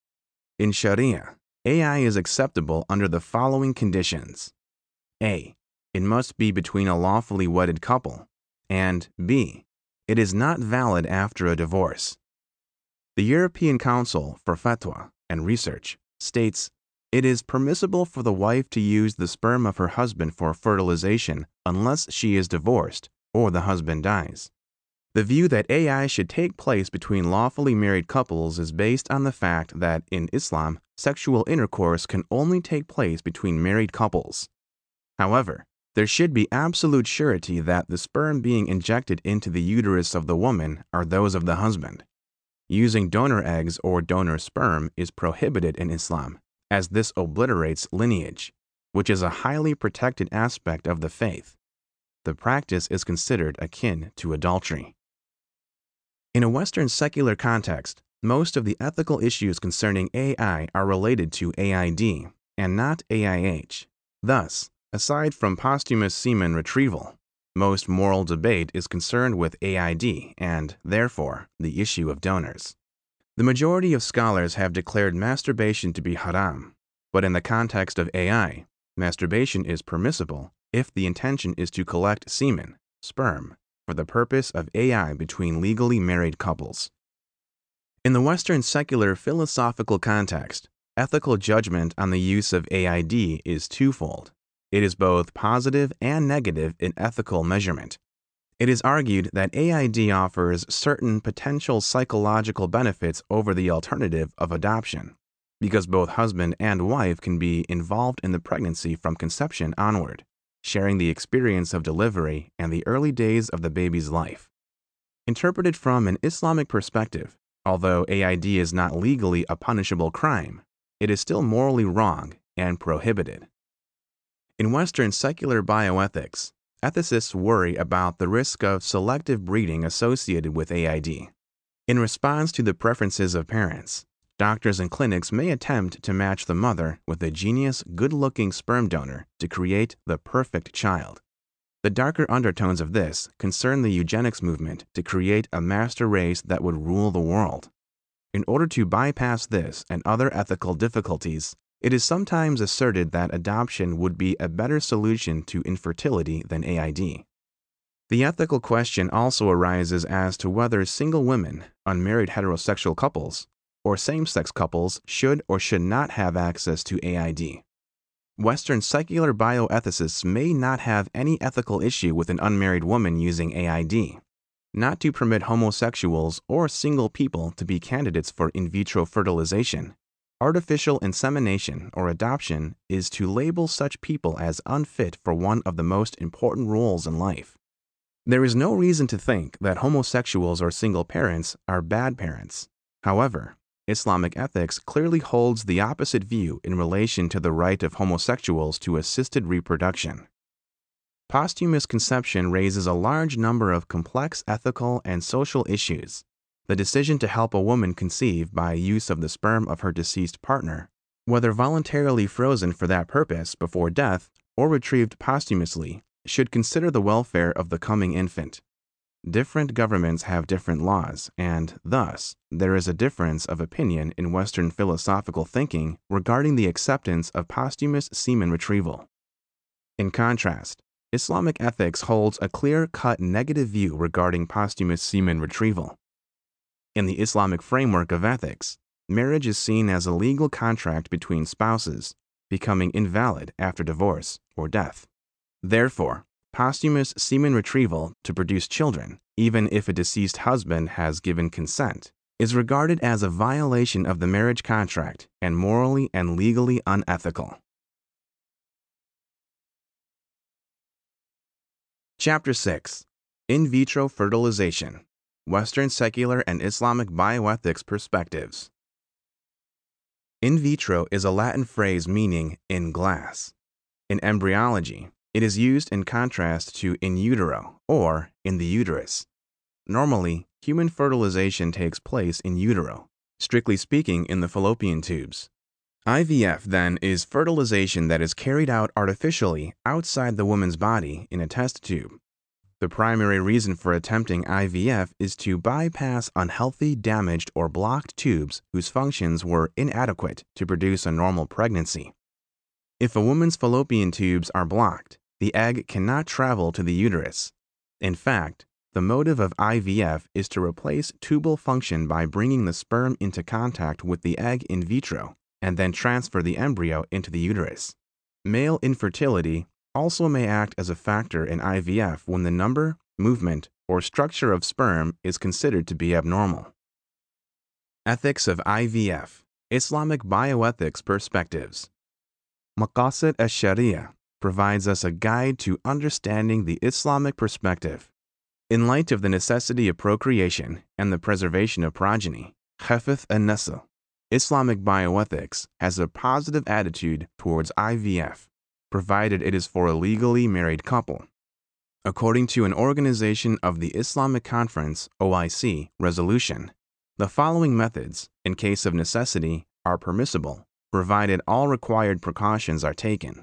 In Sharia, AI is acceptable under the following conditions. A. It must be between a lawfully wedded couple, and B. It is not valid after a divorce. The European Council for Fatwa and Research states, it is permissible for the wife to use the sperm of her husband for fertilization unless she is divorced or the husband dies. The view that AI should take place between lawfully married couples is based on the fact that in Islam, sexual intercourse can only take place between married couples. However, there should be absolute surety that the sperm being injected into the uterus of the woman are those of the husband. Using donor eggs or donor sperm is prohibited in Islam, as this obliterates lineage, which is a highly protected aspect of the faith. The practice is considered akin to adultery. In a Western secular context, most of the ethical issues concerning AI are related to AID and not AIH. Thus, aside from posthumous semen retrieval, most moral debate is concerned with AID and, therefore, the issue of donors. The majority of scholars have declared masturbation to be haram, but in the context of AI, masturbation is permissible if the intention is to collect semen, sperm, for the purpose of AI between legally married couples. In the Western secular philosophical context, ethical judgment on the use of AID is twofold. It is both positive and negative in ethical measurement. It is argued that AID offers certain potential psychological benefits over the alternative of adoption, because both husband and wife can be involved in the pregnancy from conception onward, sharing the experience of delivery and the early days of the baby's life. Interpreted from an Islamic perspective, although AID is not legally a punishable crime, it is still morally wrong and prohibited. In Western secular bioethics, ethicists worry about the risk of selective breeding associated with AID. In response to the preferences of parents, doctors and clinics may attempt to match the mother with a genius, good-looking sperm donor to create the perfect child. The darker undertones of this concern the eugenics movement to create a master race that would rule the world. In order to bypass this and other ethical difficulties, it is sometimes asserted that adoption would be a better solution to infertility than AID. The ethical question also arises as to whether single women, unmarried heterosexual couples, or same-sex couples should or should not have access to AID. Western secular bioethicists may not have any ethical issue with an unmarried woman using AID, not to permit homosexuals or single people to be candidates for in vitro fertilization. Artificial insemination or adoption is to label such people as unfit for one of the most important roles in life. There is no reason to think that homosexuals or single parents are bad parents. However, Islamic ethics clearly holds the opposite view in relation to the right of homosexuals to assisted reproduction. Posthumous conception raises a large number of complex ethical and social issues. The decision to help a woman conceive by use of the sperm of her deceased partner, whether voluntarily frozen for that purpose before death or retrieved posthumously, should consider the welfare of the coming infant. Different governments have different laws, and, thus, there is a difference of opinion in Western philosophical thinking regarding the acceptance of posthumous semen retrieval. In contrast, Islamic ethics holds a clear-cut negative view regarding posthumous semen retrieval. In the Islamic framework of ethics, marriage is seen as a legal contract between spouses, becoming invalid after divorce or death. Therefore, posthumous semen retrieval to produce children, even if a deceased husband has given consent, is regarded as a violation of the marriage contract and morally and legally unethical. Chapter 6. In Vitro Fertilization, Western Secular and Islamic Bioethics Perspectives. In vitro is a Latin phrase meaning in glass. In embryology, it is used in contrast to in utero, or in the uterus. Normally, human fertilization takes place in utero, strictly speaking in the fallopian tubes. IVF, then, is fertilization that is carried out artificially outside the woman's body in a test tube. The primary reason for attempting IVF is to bypass unhealthy, damaged, or blocked tubes whose functions were inadequate to produce a normal pregnancy. If a woman's fallopian tubes are blocked, the egg cannot travel to the uterus. In fact, the motive of IVF is to replace tubal function by bringing the sperm into contact with the egg in vitro and then transfer the embryo into the uterus. Male infertility also may act as a factor in IVF when the number, movement, or structure of sperm is considered to be abnormal. Ethics of IVF, Islamic Bioethics Perspectives. Maqasid al-Sharia provides us a guide to understanding the Islamic perspective. In light of the necessity of procreation and the preservation of progeny, Hifth an-Nasl, Islamic bioethics has a positive attitude towards IVF, provided it is for a legally married couple. According to an Organization of the Islamic Conference (OIC) resolution, the following methods, in case of necessity, are permissible, provided all required precautions are taken.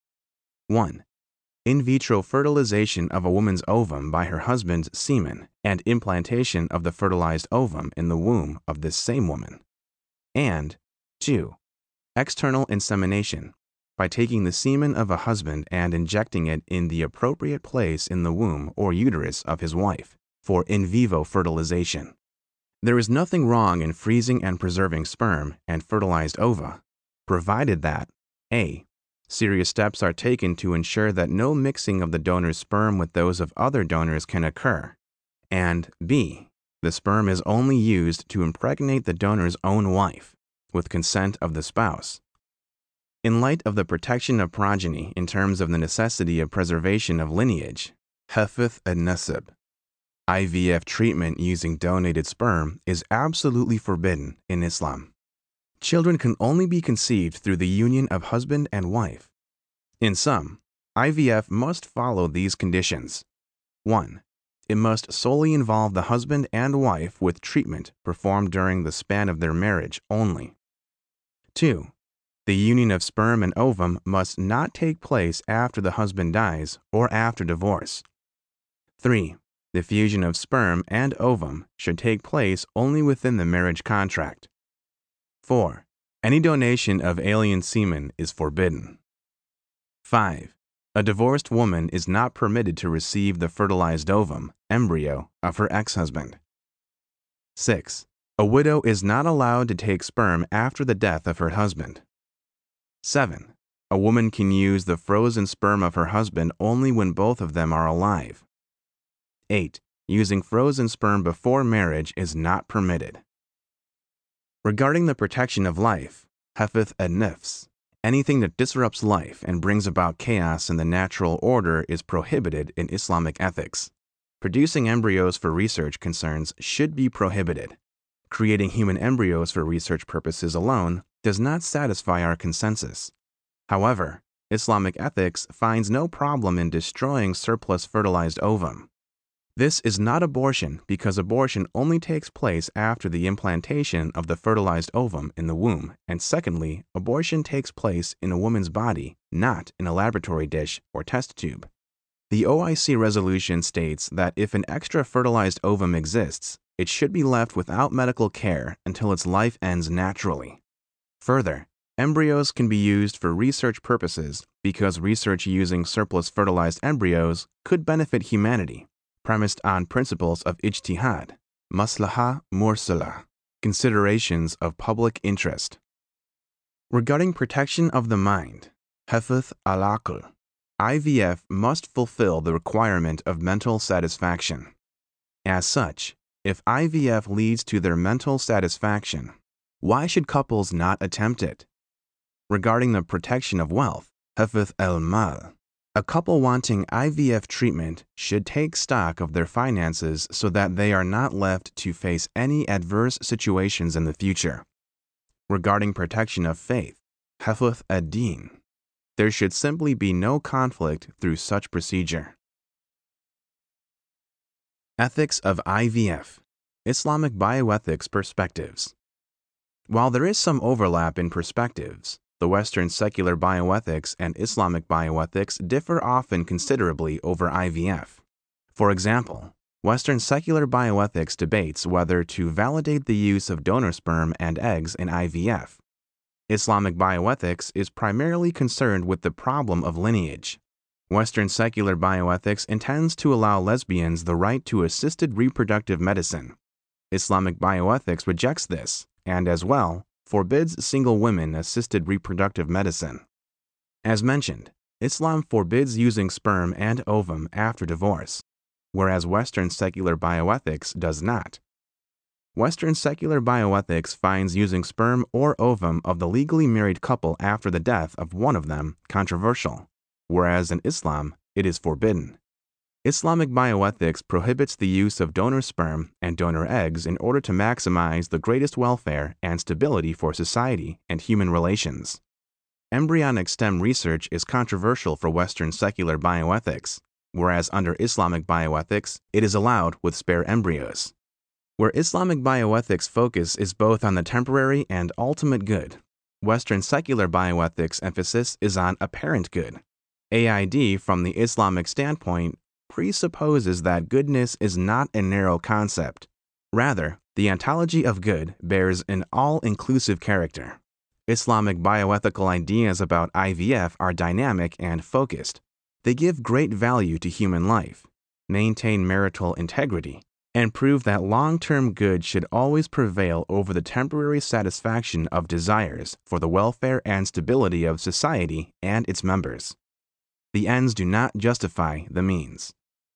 1. In vitro fertilization of a woman's ovum by her husband's semen and implantation of the fertilized ovum in the womb of this same woman. And 2. External insemination, by taking the semen of a husband and injecting it in the appropriate place in the womb or uterus of his wife, for in vivo fertilization. There is nothing wrong in freezing and preserving sperm and fertilized ova, provided that a. Serious steps are taken to ensure that no mixing of the donor's sperm with those of other donors can occur, and b. The sperm is only used to impregnate the donor's own wife, with consent of the spouse. In light of the protection of progeny in terms of the necessity of preservation of lineage, Hifth an-Nasl, IVF treatment using donated sperm is absolutely forbidden in Islam. Children can only be conceived through the union of husband and wife. In sum, IVF must follow these conditions. 1. It must solely involve the husband and wife with treatment performed during the span of their marriage only. 2. The union of sperm and ovum must not take place after the husband dies or after divorce. 3. The fusion of sperm and ovum should take place only within the marriage contract. 4. Any donation of alien semen is forbidden. 5. A divorced woman is not permitted to receive the fertilized ovum, embryo, of her ex-husband. 6. A widow is not allowed to take sperm after the death of her husband. 7. A woman can use the frozen sperm of her husband only when both of them are alive. 8. Using frozen sperm before marriage is not permitted. Regarding the protection of life, Hifth an-Nafs, anything that disrupts life and brings about chaos in the natural order is prohibited in Islamic ethics. Producing embryos for research concerns should be prohibited. Creating human embryos for research purposes alone does not satisfy our consensus. However, Islamic ethics finds no problem in destroying surplus fertilized ovum. This is not abortion because abortion only takes place after the implantation of the fertilized ovum in the womb, and secondly, abortion takes place in a woman's body, not in a laboratory dish or test tube. The OIC resolution states that if an extra fertilized ovum exists, it should be left without medical care until its life ends naturally. Further, embryos can be used for research purposes because research using surplus fertilized embryos could benefit humanity, premised on principles of ijtihad, maslaha mursala, considerations of public interest. Regarding protection of the mind, hifz al-aql, IVF must fulfill the requirement of mental satisfaction. As such, if IVF leads to their mental satisfaction, why should couples not attempt it? Regarding the protection of wealth, hifz al-mal, a couple wanting IVF treatment should take stock of their finances so that they are not left to face any adverse situations in the future. Regarding protection of faith, hifz ad-din, there should simply be no conflict through such procedure. Ethics of IVF, Islamic bioethics perspectives. While there is some overlap in perspectives, the Western secular bioethics and Islamic bioethics differ often considerably over IVF. For example, Western secular bioethics debates whether to validate the use of donor sperm and eggs in IVF. Islamic bioethics is primarily concerned with the problem of lineage. Western secular bioethics intends to allow lesbians the right to assisted reproductive medicine. Islamic bioethics rejects this, and as well, forbids single women assisted reproductive medicine. As mentioned, Islam forbids using sperm and ovum after divorce, whereas Western secular bioethics does not. Western secular bioethics finds using sperm or ovum of the legally married couple after the death of one of them controversial, whereas in Islam it is forbidden. Islamic bioethics prohibits the use of donor sperm and donor eggs in order to maximize the greatest welfare and stability for society and human relations. Embryonic stem research is controversial for Western secular bioethics, whereas under Islamic bioethics it is allowed with spare embryos. Where Islamic bioethics focus is both on the temporary and ultimate good, Western secular bioethics emphasis is on apparent good. AID, from the Islamic standpoint, presupposes that goodness is not a narrow concept. Rather, the ontology of good bears an all-inclusive character. Islamic bioethical ideas about IVF are dynamic and focused. They give great value to human life, maintain marital integrity, and prove that long-term good should always prevail over the temporary satisfaction of desires for the welfare and stability of society and its members. The ends do not justify the means.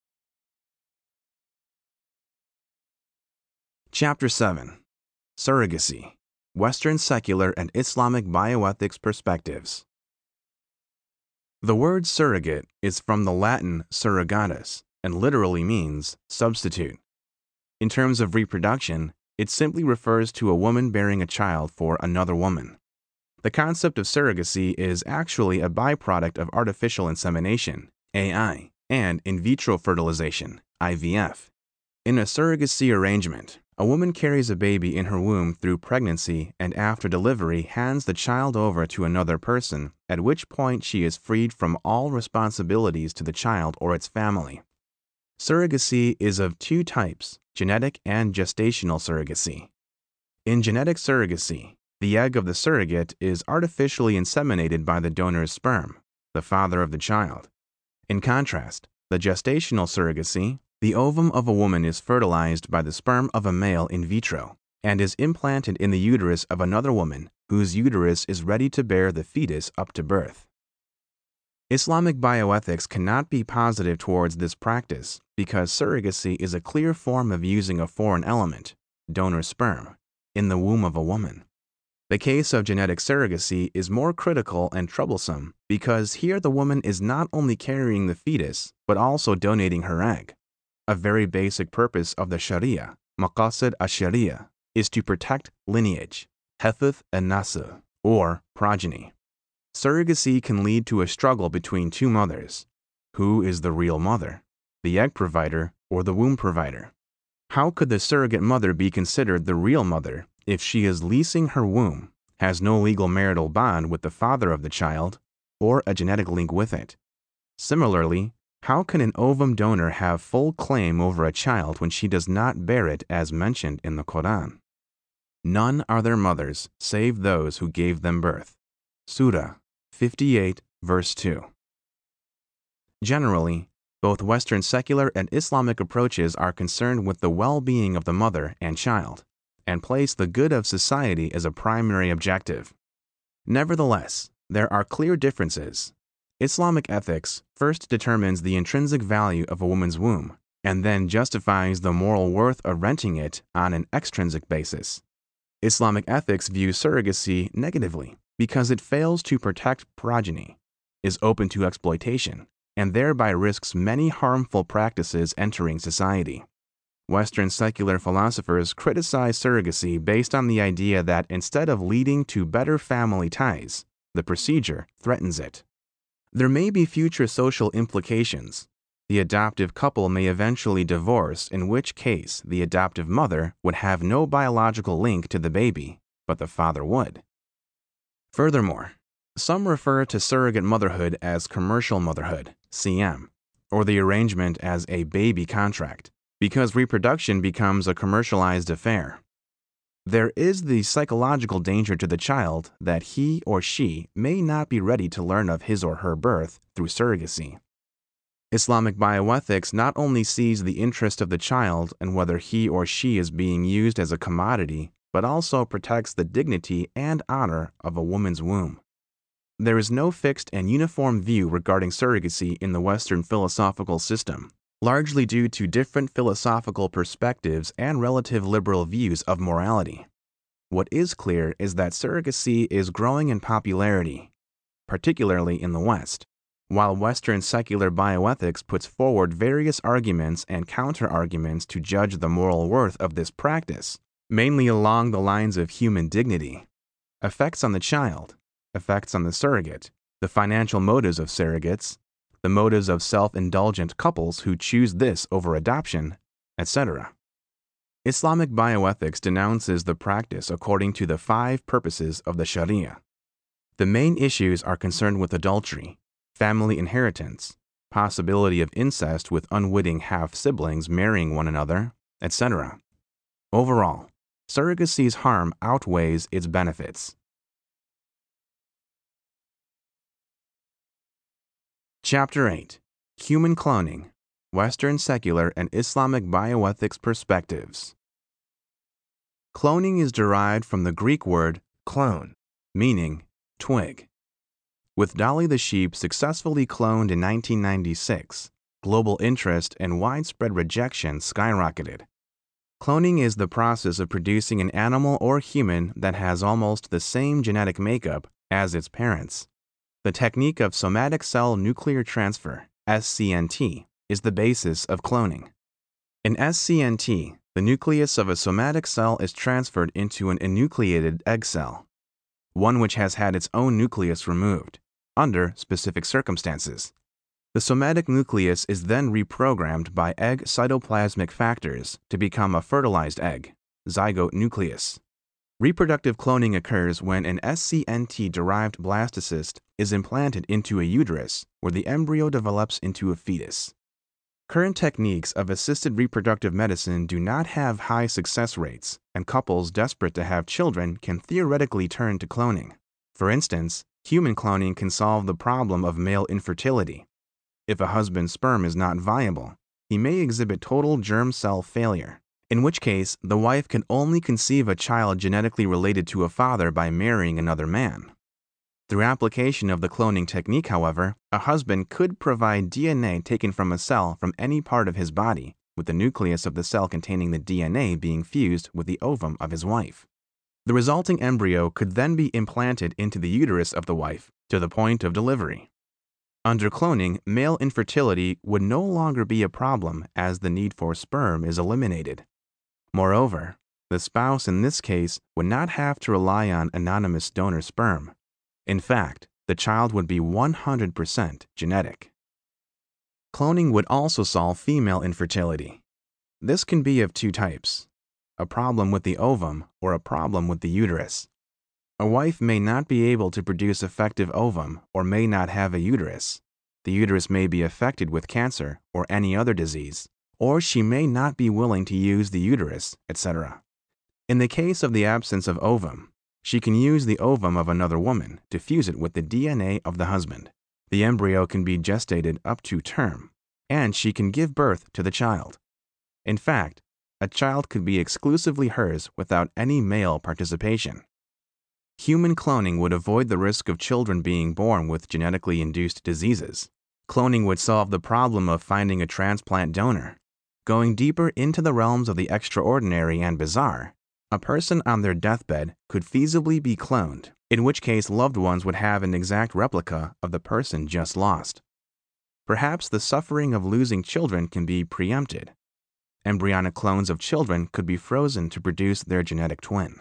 Chapter 7. Surrogacy, Western secular and Islamic bioethics perspectives. The word surrogate is from the Latin surrogatus and literally means substitute. In terms of reproduction, it simply refers to a woman bearing a child for another woman. The concept of surrogacy is actually a byproduct of artificial insemination, AI, and in vitro fertilization, IVF. In a surrogacy arrangement, a woman carries a baby in her womb through pregnancy and after delivery hands the child over to another person, at which point she is freed from all responsibilities to the child or its family. Surrogacy is of two types, genetic and gestational surrogacy. In genetic surrogacy, the egg of the surrogate is artificially inseminated by the donor's sperm, the father of the child. In contrast, the gestational surrogacy, the ovum of a woman is fertilized by the sperm of a male in vitro and is implanted in the uterus of another woman whose uterus is ready to bear the fetus up to birth. Islamic bioethics cannot be positive towards this practice because surrogacy is a clear form of using a foreign element, donor sperm, in the womb of a woman. The case of genetic surrogacy is more critical and troublesome because here the woman is not only carrying the fetus but also donating her egg. A very basic purpose of the Sharia, Maqasid al-Sharia, is to protect lineage, hifz an-nasl, or progeny. Surrogacy can lead to a struggle between two mothers. Who is the real mother? The egg provider or the womb provider? How could the surrogate mother be considered the real mother if she is leasing her womb, has no legal marital bond with the father of the child, or a genetic link with it? Similarly, how can an ovum donor have full claim over a child when she does not bear it as mentioned in the Quran? None are their mothers save those who gave them birth. Surah 58, verse 2. Generally, both Western secular and Islamic approaches are concerned with the well-being of the mother and child, and place the good of society as a primary objective. Nevertheless, there are clear differences. Islamic ethics first determines the intrinsic value of a woman's womb, and then justifies the moral worth of renting it on an extrinsic basis. Islamic ethics views surrogacy negatively because it fails to protect progeny, is open to exploitation, and thereby risks many harmful practices entering society. Western secular philosophers criticize surrogacy based on the idea that instead of leading to better family ties, the procedure threatens it. There may be future social implications. The adoptive couple may eventually divorce, in which case the adoptive mother would have no biological link to the baby, but the father would. Furthermore, some refer to surrogate motherhood as commercial motherhood, CM, or the arrangement as a baby contract, because reproduction becomes a commercialized affair. There is the psychological danger to the child that he or she may not be ready to learn of his or her birth through surrogacy. Islamic bioethics not only sees the interest of the child and whether he or she is being used as a commodity, but also protects the dignity and honor of a woman's womb. There is no fixed and uniform view regarding surrogacy in the Western philosophical system, largely due to different philosophical perspectives and relative liberal views of morality. What is clear is that surrogacy is growing in popularity, particularly in the West. While Western secular bioethics puts forward various arguments and counter-arguments to judge the moral worth of this practice, mainly along the lines of human dignity, effects on the child, effects on the surrogate, the financial motives of surrogates, the motives of self-indulgent couples who choose this over adoption, etc. Islamic bioethics denounces the practice according to the 5 purposes of the Sharia. The main issues are concerned with adultery, family inheritance, possibility of incest with unwitting half-siblings marrying one another, etc. Overall, surrogacy's harm outweighs its benefits. Chapter 8. Human Cloning, Western Secular and Islamic Bioethics Perspectives. Cloning is derived from the Greek word klon, meaning twig. With Dolly the sheep successfully cloned in 1996, global interest and widespread rejection skyrocketed. Cloning is the process of producing an animal or human that has almost the same genetic makeup as its parents. The technique of somatic cell nuclear transfer, SCNT, is the basis of cloning. In SCNT, the nucleus of a somatic cell is transferred into an enucleated egg cell, one which has had its own nucleus removed, under specific circumstances. The somatic nucleus is then reprogrammed by egg cytoplasmic factors to become a fertilized egg, zygote nucleus. Reproductive cloning occurs when an SCNT-derived blastocyst is implanted into a uterus where the embryo develops into a fetus. Current techniques of assisted reproductive medicine do not have high success rates, and couples desperate to have children can theoretically turn to cloning. For instance, human cloning can solve the problem of male infertility. If a husband's sperm is not viable, he may exhibit total germ cell failure, in which case the wife can only conceive a child genetically related to a father by marrying another man. Through application of the cloning technique, however, a husband could provide DNA taken from a cell from any part of his body, with the nucleus of the cell containing the DNA being fused with the ovum of his wife. The resulting embryo could then be implanted into the uterus of the wife to the point of delivery. Under cloning, male infertility would no longer be a problem as the need for sperm is eliminated. Moreover, the spouse in this case would not have to rely on anonymous donor sperm. In fact, the child would be 100% genetic. Cloning would also solve female infertility. This can be of two types: a problem with the ovum or a problem with the uterus. A wife may not be able to produce effective ovum or may not have a uterus. The uterus may be affected with cancer or any other disease, or she may not be willing to use the uterus, etc. In the case of the absence of ovum, she can use the ovum of another woman to fuse it with the DNA of the husband. The embryo can be gestated up to term, and she can give birth to the child. In fact, a child could be exclusively hers without any male participation. Human cloning would avoid the risk of children being born with genetically induced diseases. Cloning would solve the problem of finding a transplant donor. Going deeper into the realms of the extraordinary and bizarre, a person on their deathbed could feasibly be cloned, in which case loved ones would have an exact replica of the person just lost. Perhaps the suffering of losing children can be preempted. Embryonic clones of children could be frozen to produce their genetic twin.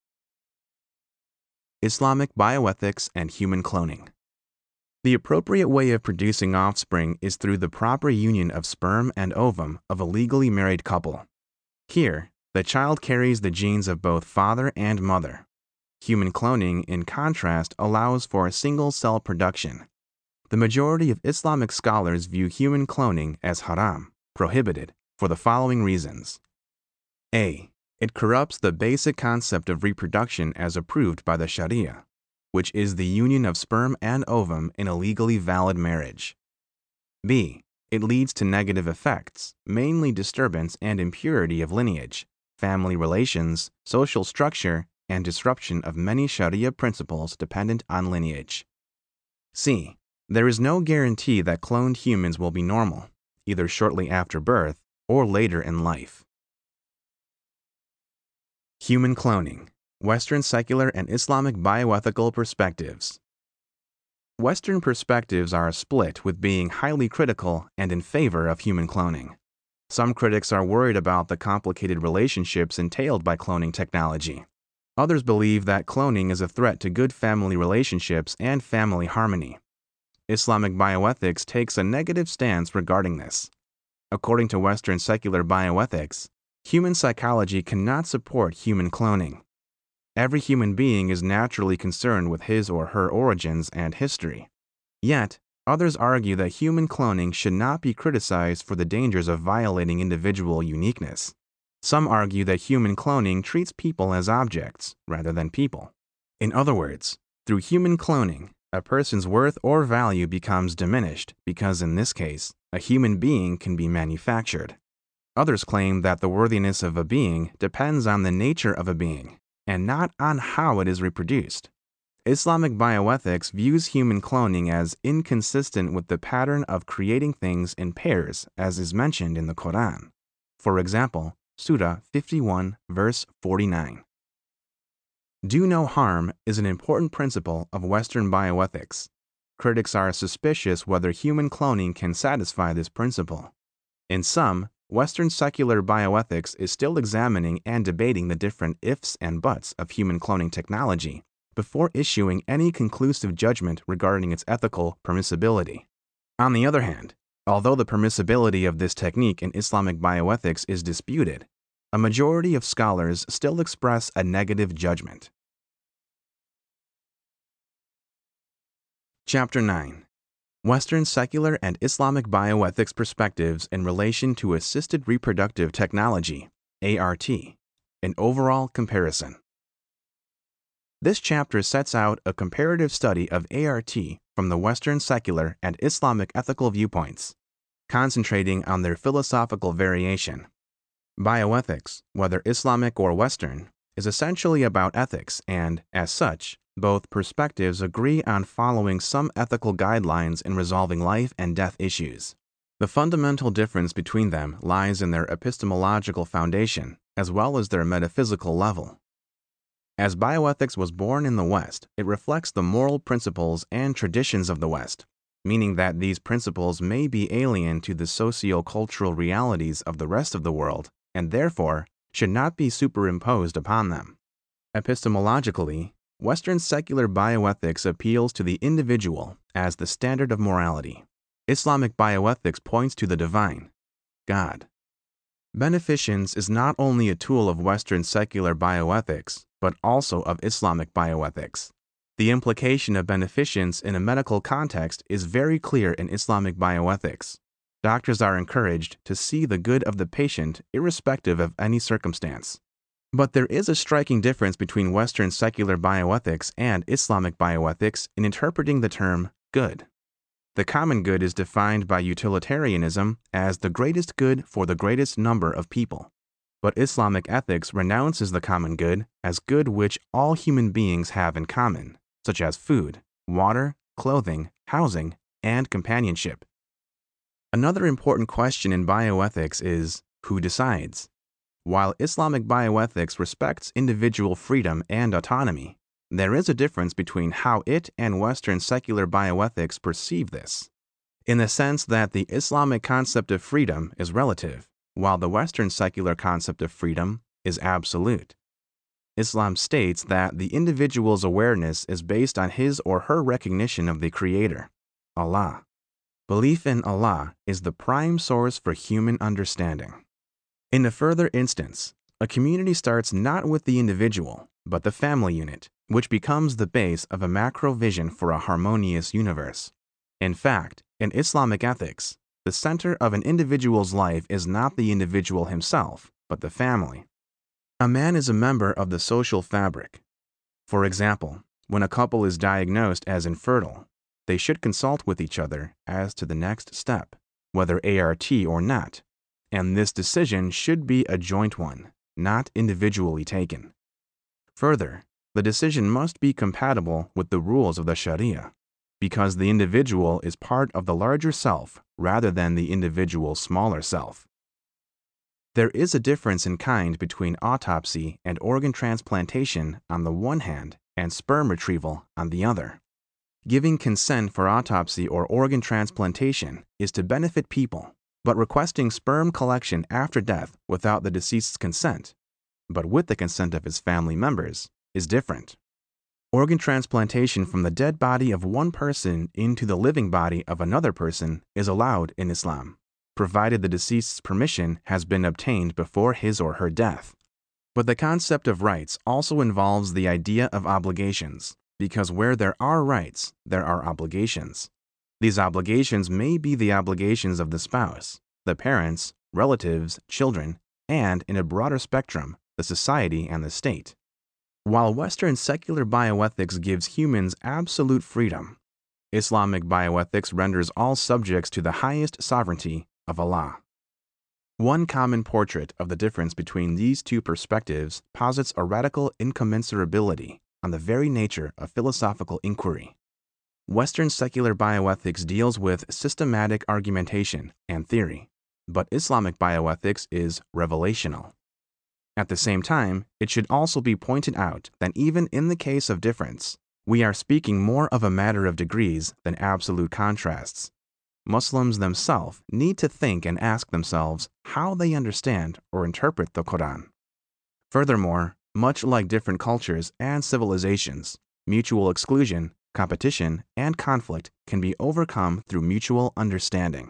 Islamic bioethics and human cloning. The appropriate way of producing offspring is through the proper union of sperm and ovum of a legally married couple. Here, the child carries the genes of both father and mother. Human cloning, in contrast, allows for single-cell production. The majority of Islamic scholars view human cloning as haram, prohibited, for the following reasons. A. It corrupts the basic concept of reproduction as approved by the Sharia, which is the union of sperm and ovum in a legally valid marriage. B. It leads to negative effects, mainly disturbance and impurity of lineage, family relations, social structure, and disruption of many Sharia principles dependent on lineage. C. There is no guarantee that cloned humans will be normal, either shortly after birth or later in life. Human cloning, Western secular and Islamic bioethical perspectives. Western perspectives are split, with being highly critical and in favor of human cloning. Some critics are worried about the complicated relationships entailed by cloning technology. Others believe that cloning is a threat to good family relationships and family harmony. Islamic bioethics takes a negative stance regarding this. According to Western secular bioethics, human psychology cannot support human cloning. Every human being is naturally concerned with his or her origins and history. Yet, others argue that human cloning should not be criticized for the dangers of violating individual uniqueness. Some argue that human cloning treats people as objects rather than people. In other words, through human cloning, a person's worth or value becomes diminished because, in this case, a human being can be manufactured. Others claim that the worthiness of a being depends on the nature of a being, and not on how it is reproduced. Islamic bioethics views human cloning as inconsistent with the pattern of creating things in pairs as is mentioned in the Quran. For example, Surah 51, verse 49. Do no harm is an important principle of Western bioethics. Critics are suspicious whether human cloning can satisfy this principle. In some, Western secular bioethics is still examining and debating the different ifs and buts of human cloning technology before issuing any conclusive judgment regarding its ethical permissibility. On the other hand, although the permissibility of this technique in Islamic bioethics is disputed, a majority of scholars still express a negative judgment. Chapter 9. Western secular and Islamic bioethics perspectives in relation to assisted reproductive technology, ART, an overall comparison. This chapter sets out a comparative study of ART from the Western secular and Islamic ethical viewpoints, concentrating on their philosophical variation. Bioethics, whether Islamic or Western, is essentially about ethics and, as such, both perspectives agree on following some ethical guidelines in resolving life and death issues. The fundamental difference between them lies in their epistemological foundation as well as their metaphysical level. As bioethics was born in the West, it reflects the moral principles and traditions of the West, meaning that these principles may be alien to the socio-cultural realities of the rest of the world and therefore should not be superimposed upon them. Epistemologically, Western secular bioethics appeals to the individual as the standard of morality. Islamic bioethics points to the divine, God. Beneficence is not only a tool of Western secular bioethics, but also of Islamic bioethics. The implication of beneficence in a medical context is very clear in Islamic bioethics. Doctors are encouraged to see the good of the patient irrespective of any circumstance. But there is a striking difference between Western secular bioethics and Islamic bioethics in interpreting the term good. The common good is defined by utilitarianism as the greatest good for the greatest number of people. But Islamic ethics renounces the common good as good which all human beings have in common, such as food, water, clothing, housing, and companionship. Another important question in bioethics is who decides? While Islamic bioethics respects individual freedom and autonomy, there is a difference between how it and Western secular bioethics perceive this, in the sense that the Islamic concept of freedom is relative, while the Western secular concept of freedom is absolute. Islam states that the individual's awareness is based on his or her recognition of the Creator, Allah. Belief in Allah is the prime source for human understanding. In a further instance, a community starts not with the individual, but the family unit, which becomes the base of a macro vision for a harmonious universe. In fact, in Islamic ethics, the center of an individual's life is not the individual himself, but the family. A man is a member of the social fabric. For example, when a couple is diagnosed as infertile, they should consult with each other as to the next step, whether ART or not, and this decision should be a joint one, not individually taken. Further, the decision must be compatible with the rules of the Sharia, because the individual is part of the larger self rather than the individual's smaller self. There is a difference in kind between autopsy and organ transplantation on the one hand and sperm retrieval on the other. Giving consent for autopsy or organ transplantation is to benefit people, but requesting sperm collection after death without the deceased's consent, but with the consent of his family members, is different. Organ transplantation from the dead body of one person into the living body of another person is allowed in Islam, provided the deceased's permission has been obtained before his or her death. But the concept of rights also involves the idea of obligations, because where there are rights, there are obligations. These obligations may be the obligations of the spouse, the parents, relatives, children, and, in a broader spectrum, the society and the state. While Western secular bioethics gives humans absolute freedom, Islamic bioethics renders all subjects to the highest sovereignty of Allah. One common portrait of the difference between these two perspectives posits a radical incommensurability on the very nature of philosophical inquiry. Western secular bioethics deals with systematic argumentation and theory, but Islamic bioethics is revelational. At the same time, it should also be pointed out that even in the case of difference, we are speaking more of a matter of degrees than absolute contrasts. Muslims themselves need to think and ask themselves how they understand or interpret the Quran. Furthermore, much like different cultures and civilizations, mutual exclusion, competition, and conflict can be overcome through mutual understanding.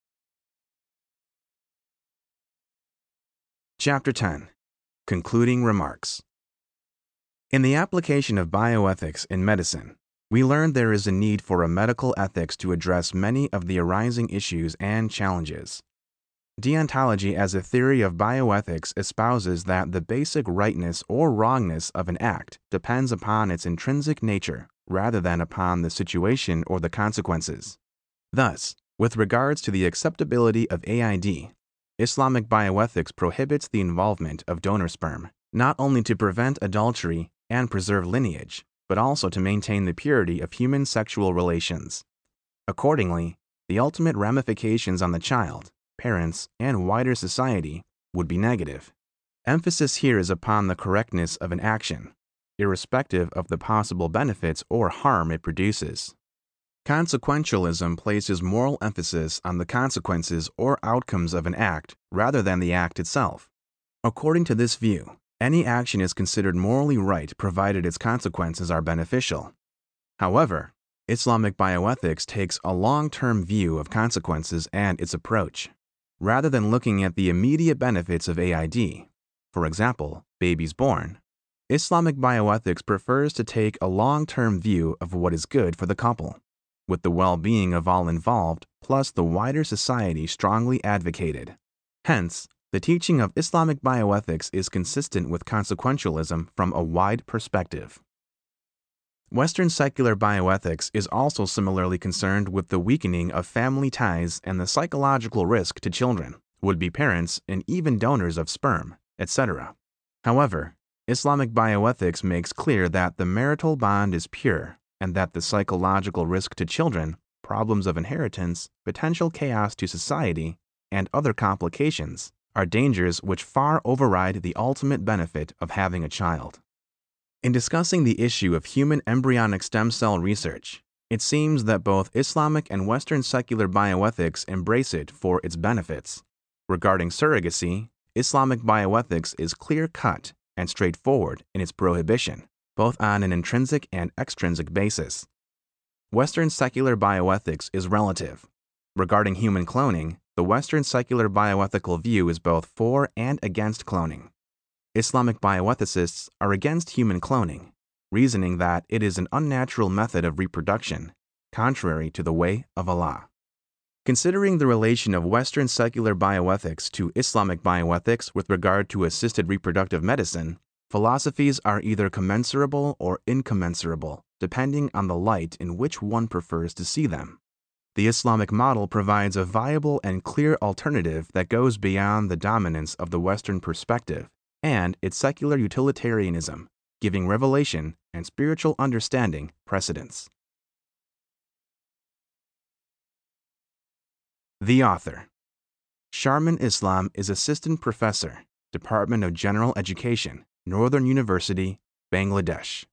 Chapter 10. Concluding Remarks. In the application of bioethics in medicine, we learned there is a need for a medical ethics to address many of the arising issues and challenges. Deontology as a theory of bioethics espouses that the basic rightness or wrongness of an act depends upon its intrinsic nature rather than upon the situation or the consequences. Thus, with regards to the acceptability of AID, Islamic bioethics prohibits the involvement of donor sperm, not only to prevent adultery and preserve lineage, but also to maintain the purity of human sexual relations. Accordingly, the ultimate ramifications on the child, parents, and wider society would be negative. Emphasis here is upon the correctness of an action, irrespective of the possible benefits or harm it produces. Consequentialism places moral emphasis on the consequences or outcomes of an act rather than the act itself. According to this view, Any action is considered morally right provided its consequences are beneficial. However, Islamic bioethics takes a long-term view of consequences and its approach. Rather than looking at the immediate benefits of AID, for example, babies born, Islamic bioethics prefers to take a long-term view of what is good for the couple, with the well-being of all involved plus the wider society strongly advocated. Hence, the teaching of Islamic bioethics is consistent with consequentialism from a wide perspective. Western secular bioethics is also similarly concerned with the weakening of family ties and the psychological risk to children, would-be parents, and even donors of sperm, etc. However, Islamic bioethics makes clear that the marital bond is pure and that the psychological risk to children, problems of inheritance, potential chaos to society, and other complications are dangers which far override the ultimate benefit of having a child. In discussing the issue of human embryonic stem cell research, it seems that both Islamic and Western secular bioethics embrace it for its benefits. Regarding surrogacy, Islamic bioethics is clear-cut and straightforward in its prohibition, both on an intrinsic and extrinsic basis. Western secular bioethics is relative. Regarding human cloning, the Western secular bioethical view is both for and against cloning. Islamic bioethicists are against human cloning, reasoning that it is an unnatural method of reproduction, contrary to the way of Allah. Considering the relation of Western secular bioethics to Islamic bioethics with regard to assisted reproductive medicine, philosophies are either commensurable or incommensurable, depending on the light in which one prefers to see them. The Islamic model provides a viable and clear alternative that goes beyond the dominance of the Western perspective and its secular utilitarianism, giving revelation and spiritual understanding precedence. The author. Sharman Islam is Assistant Professor, Department of General Education, Northern University, Bangladesh.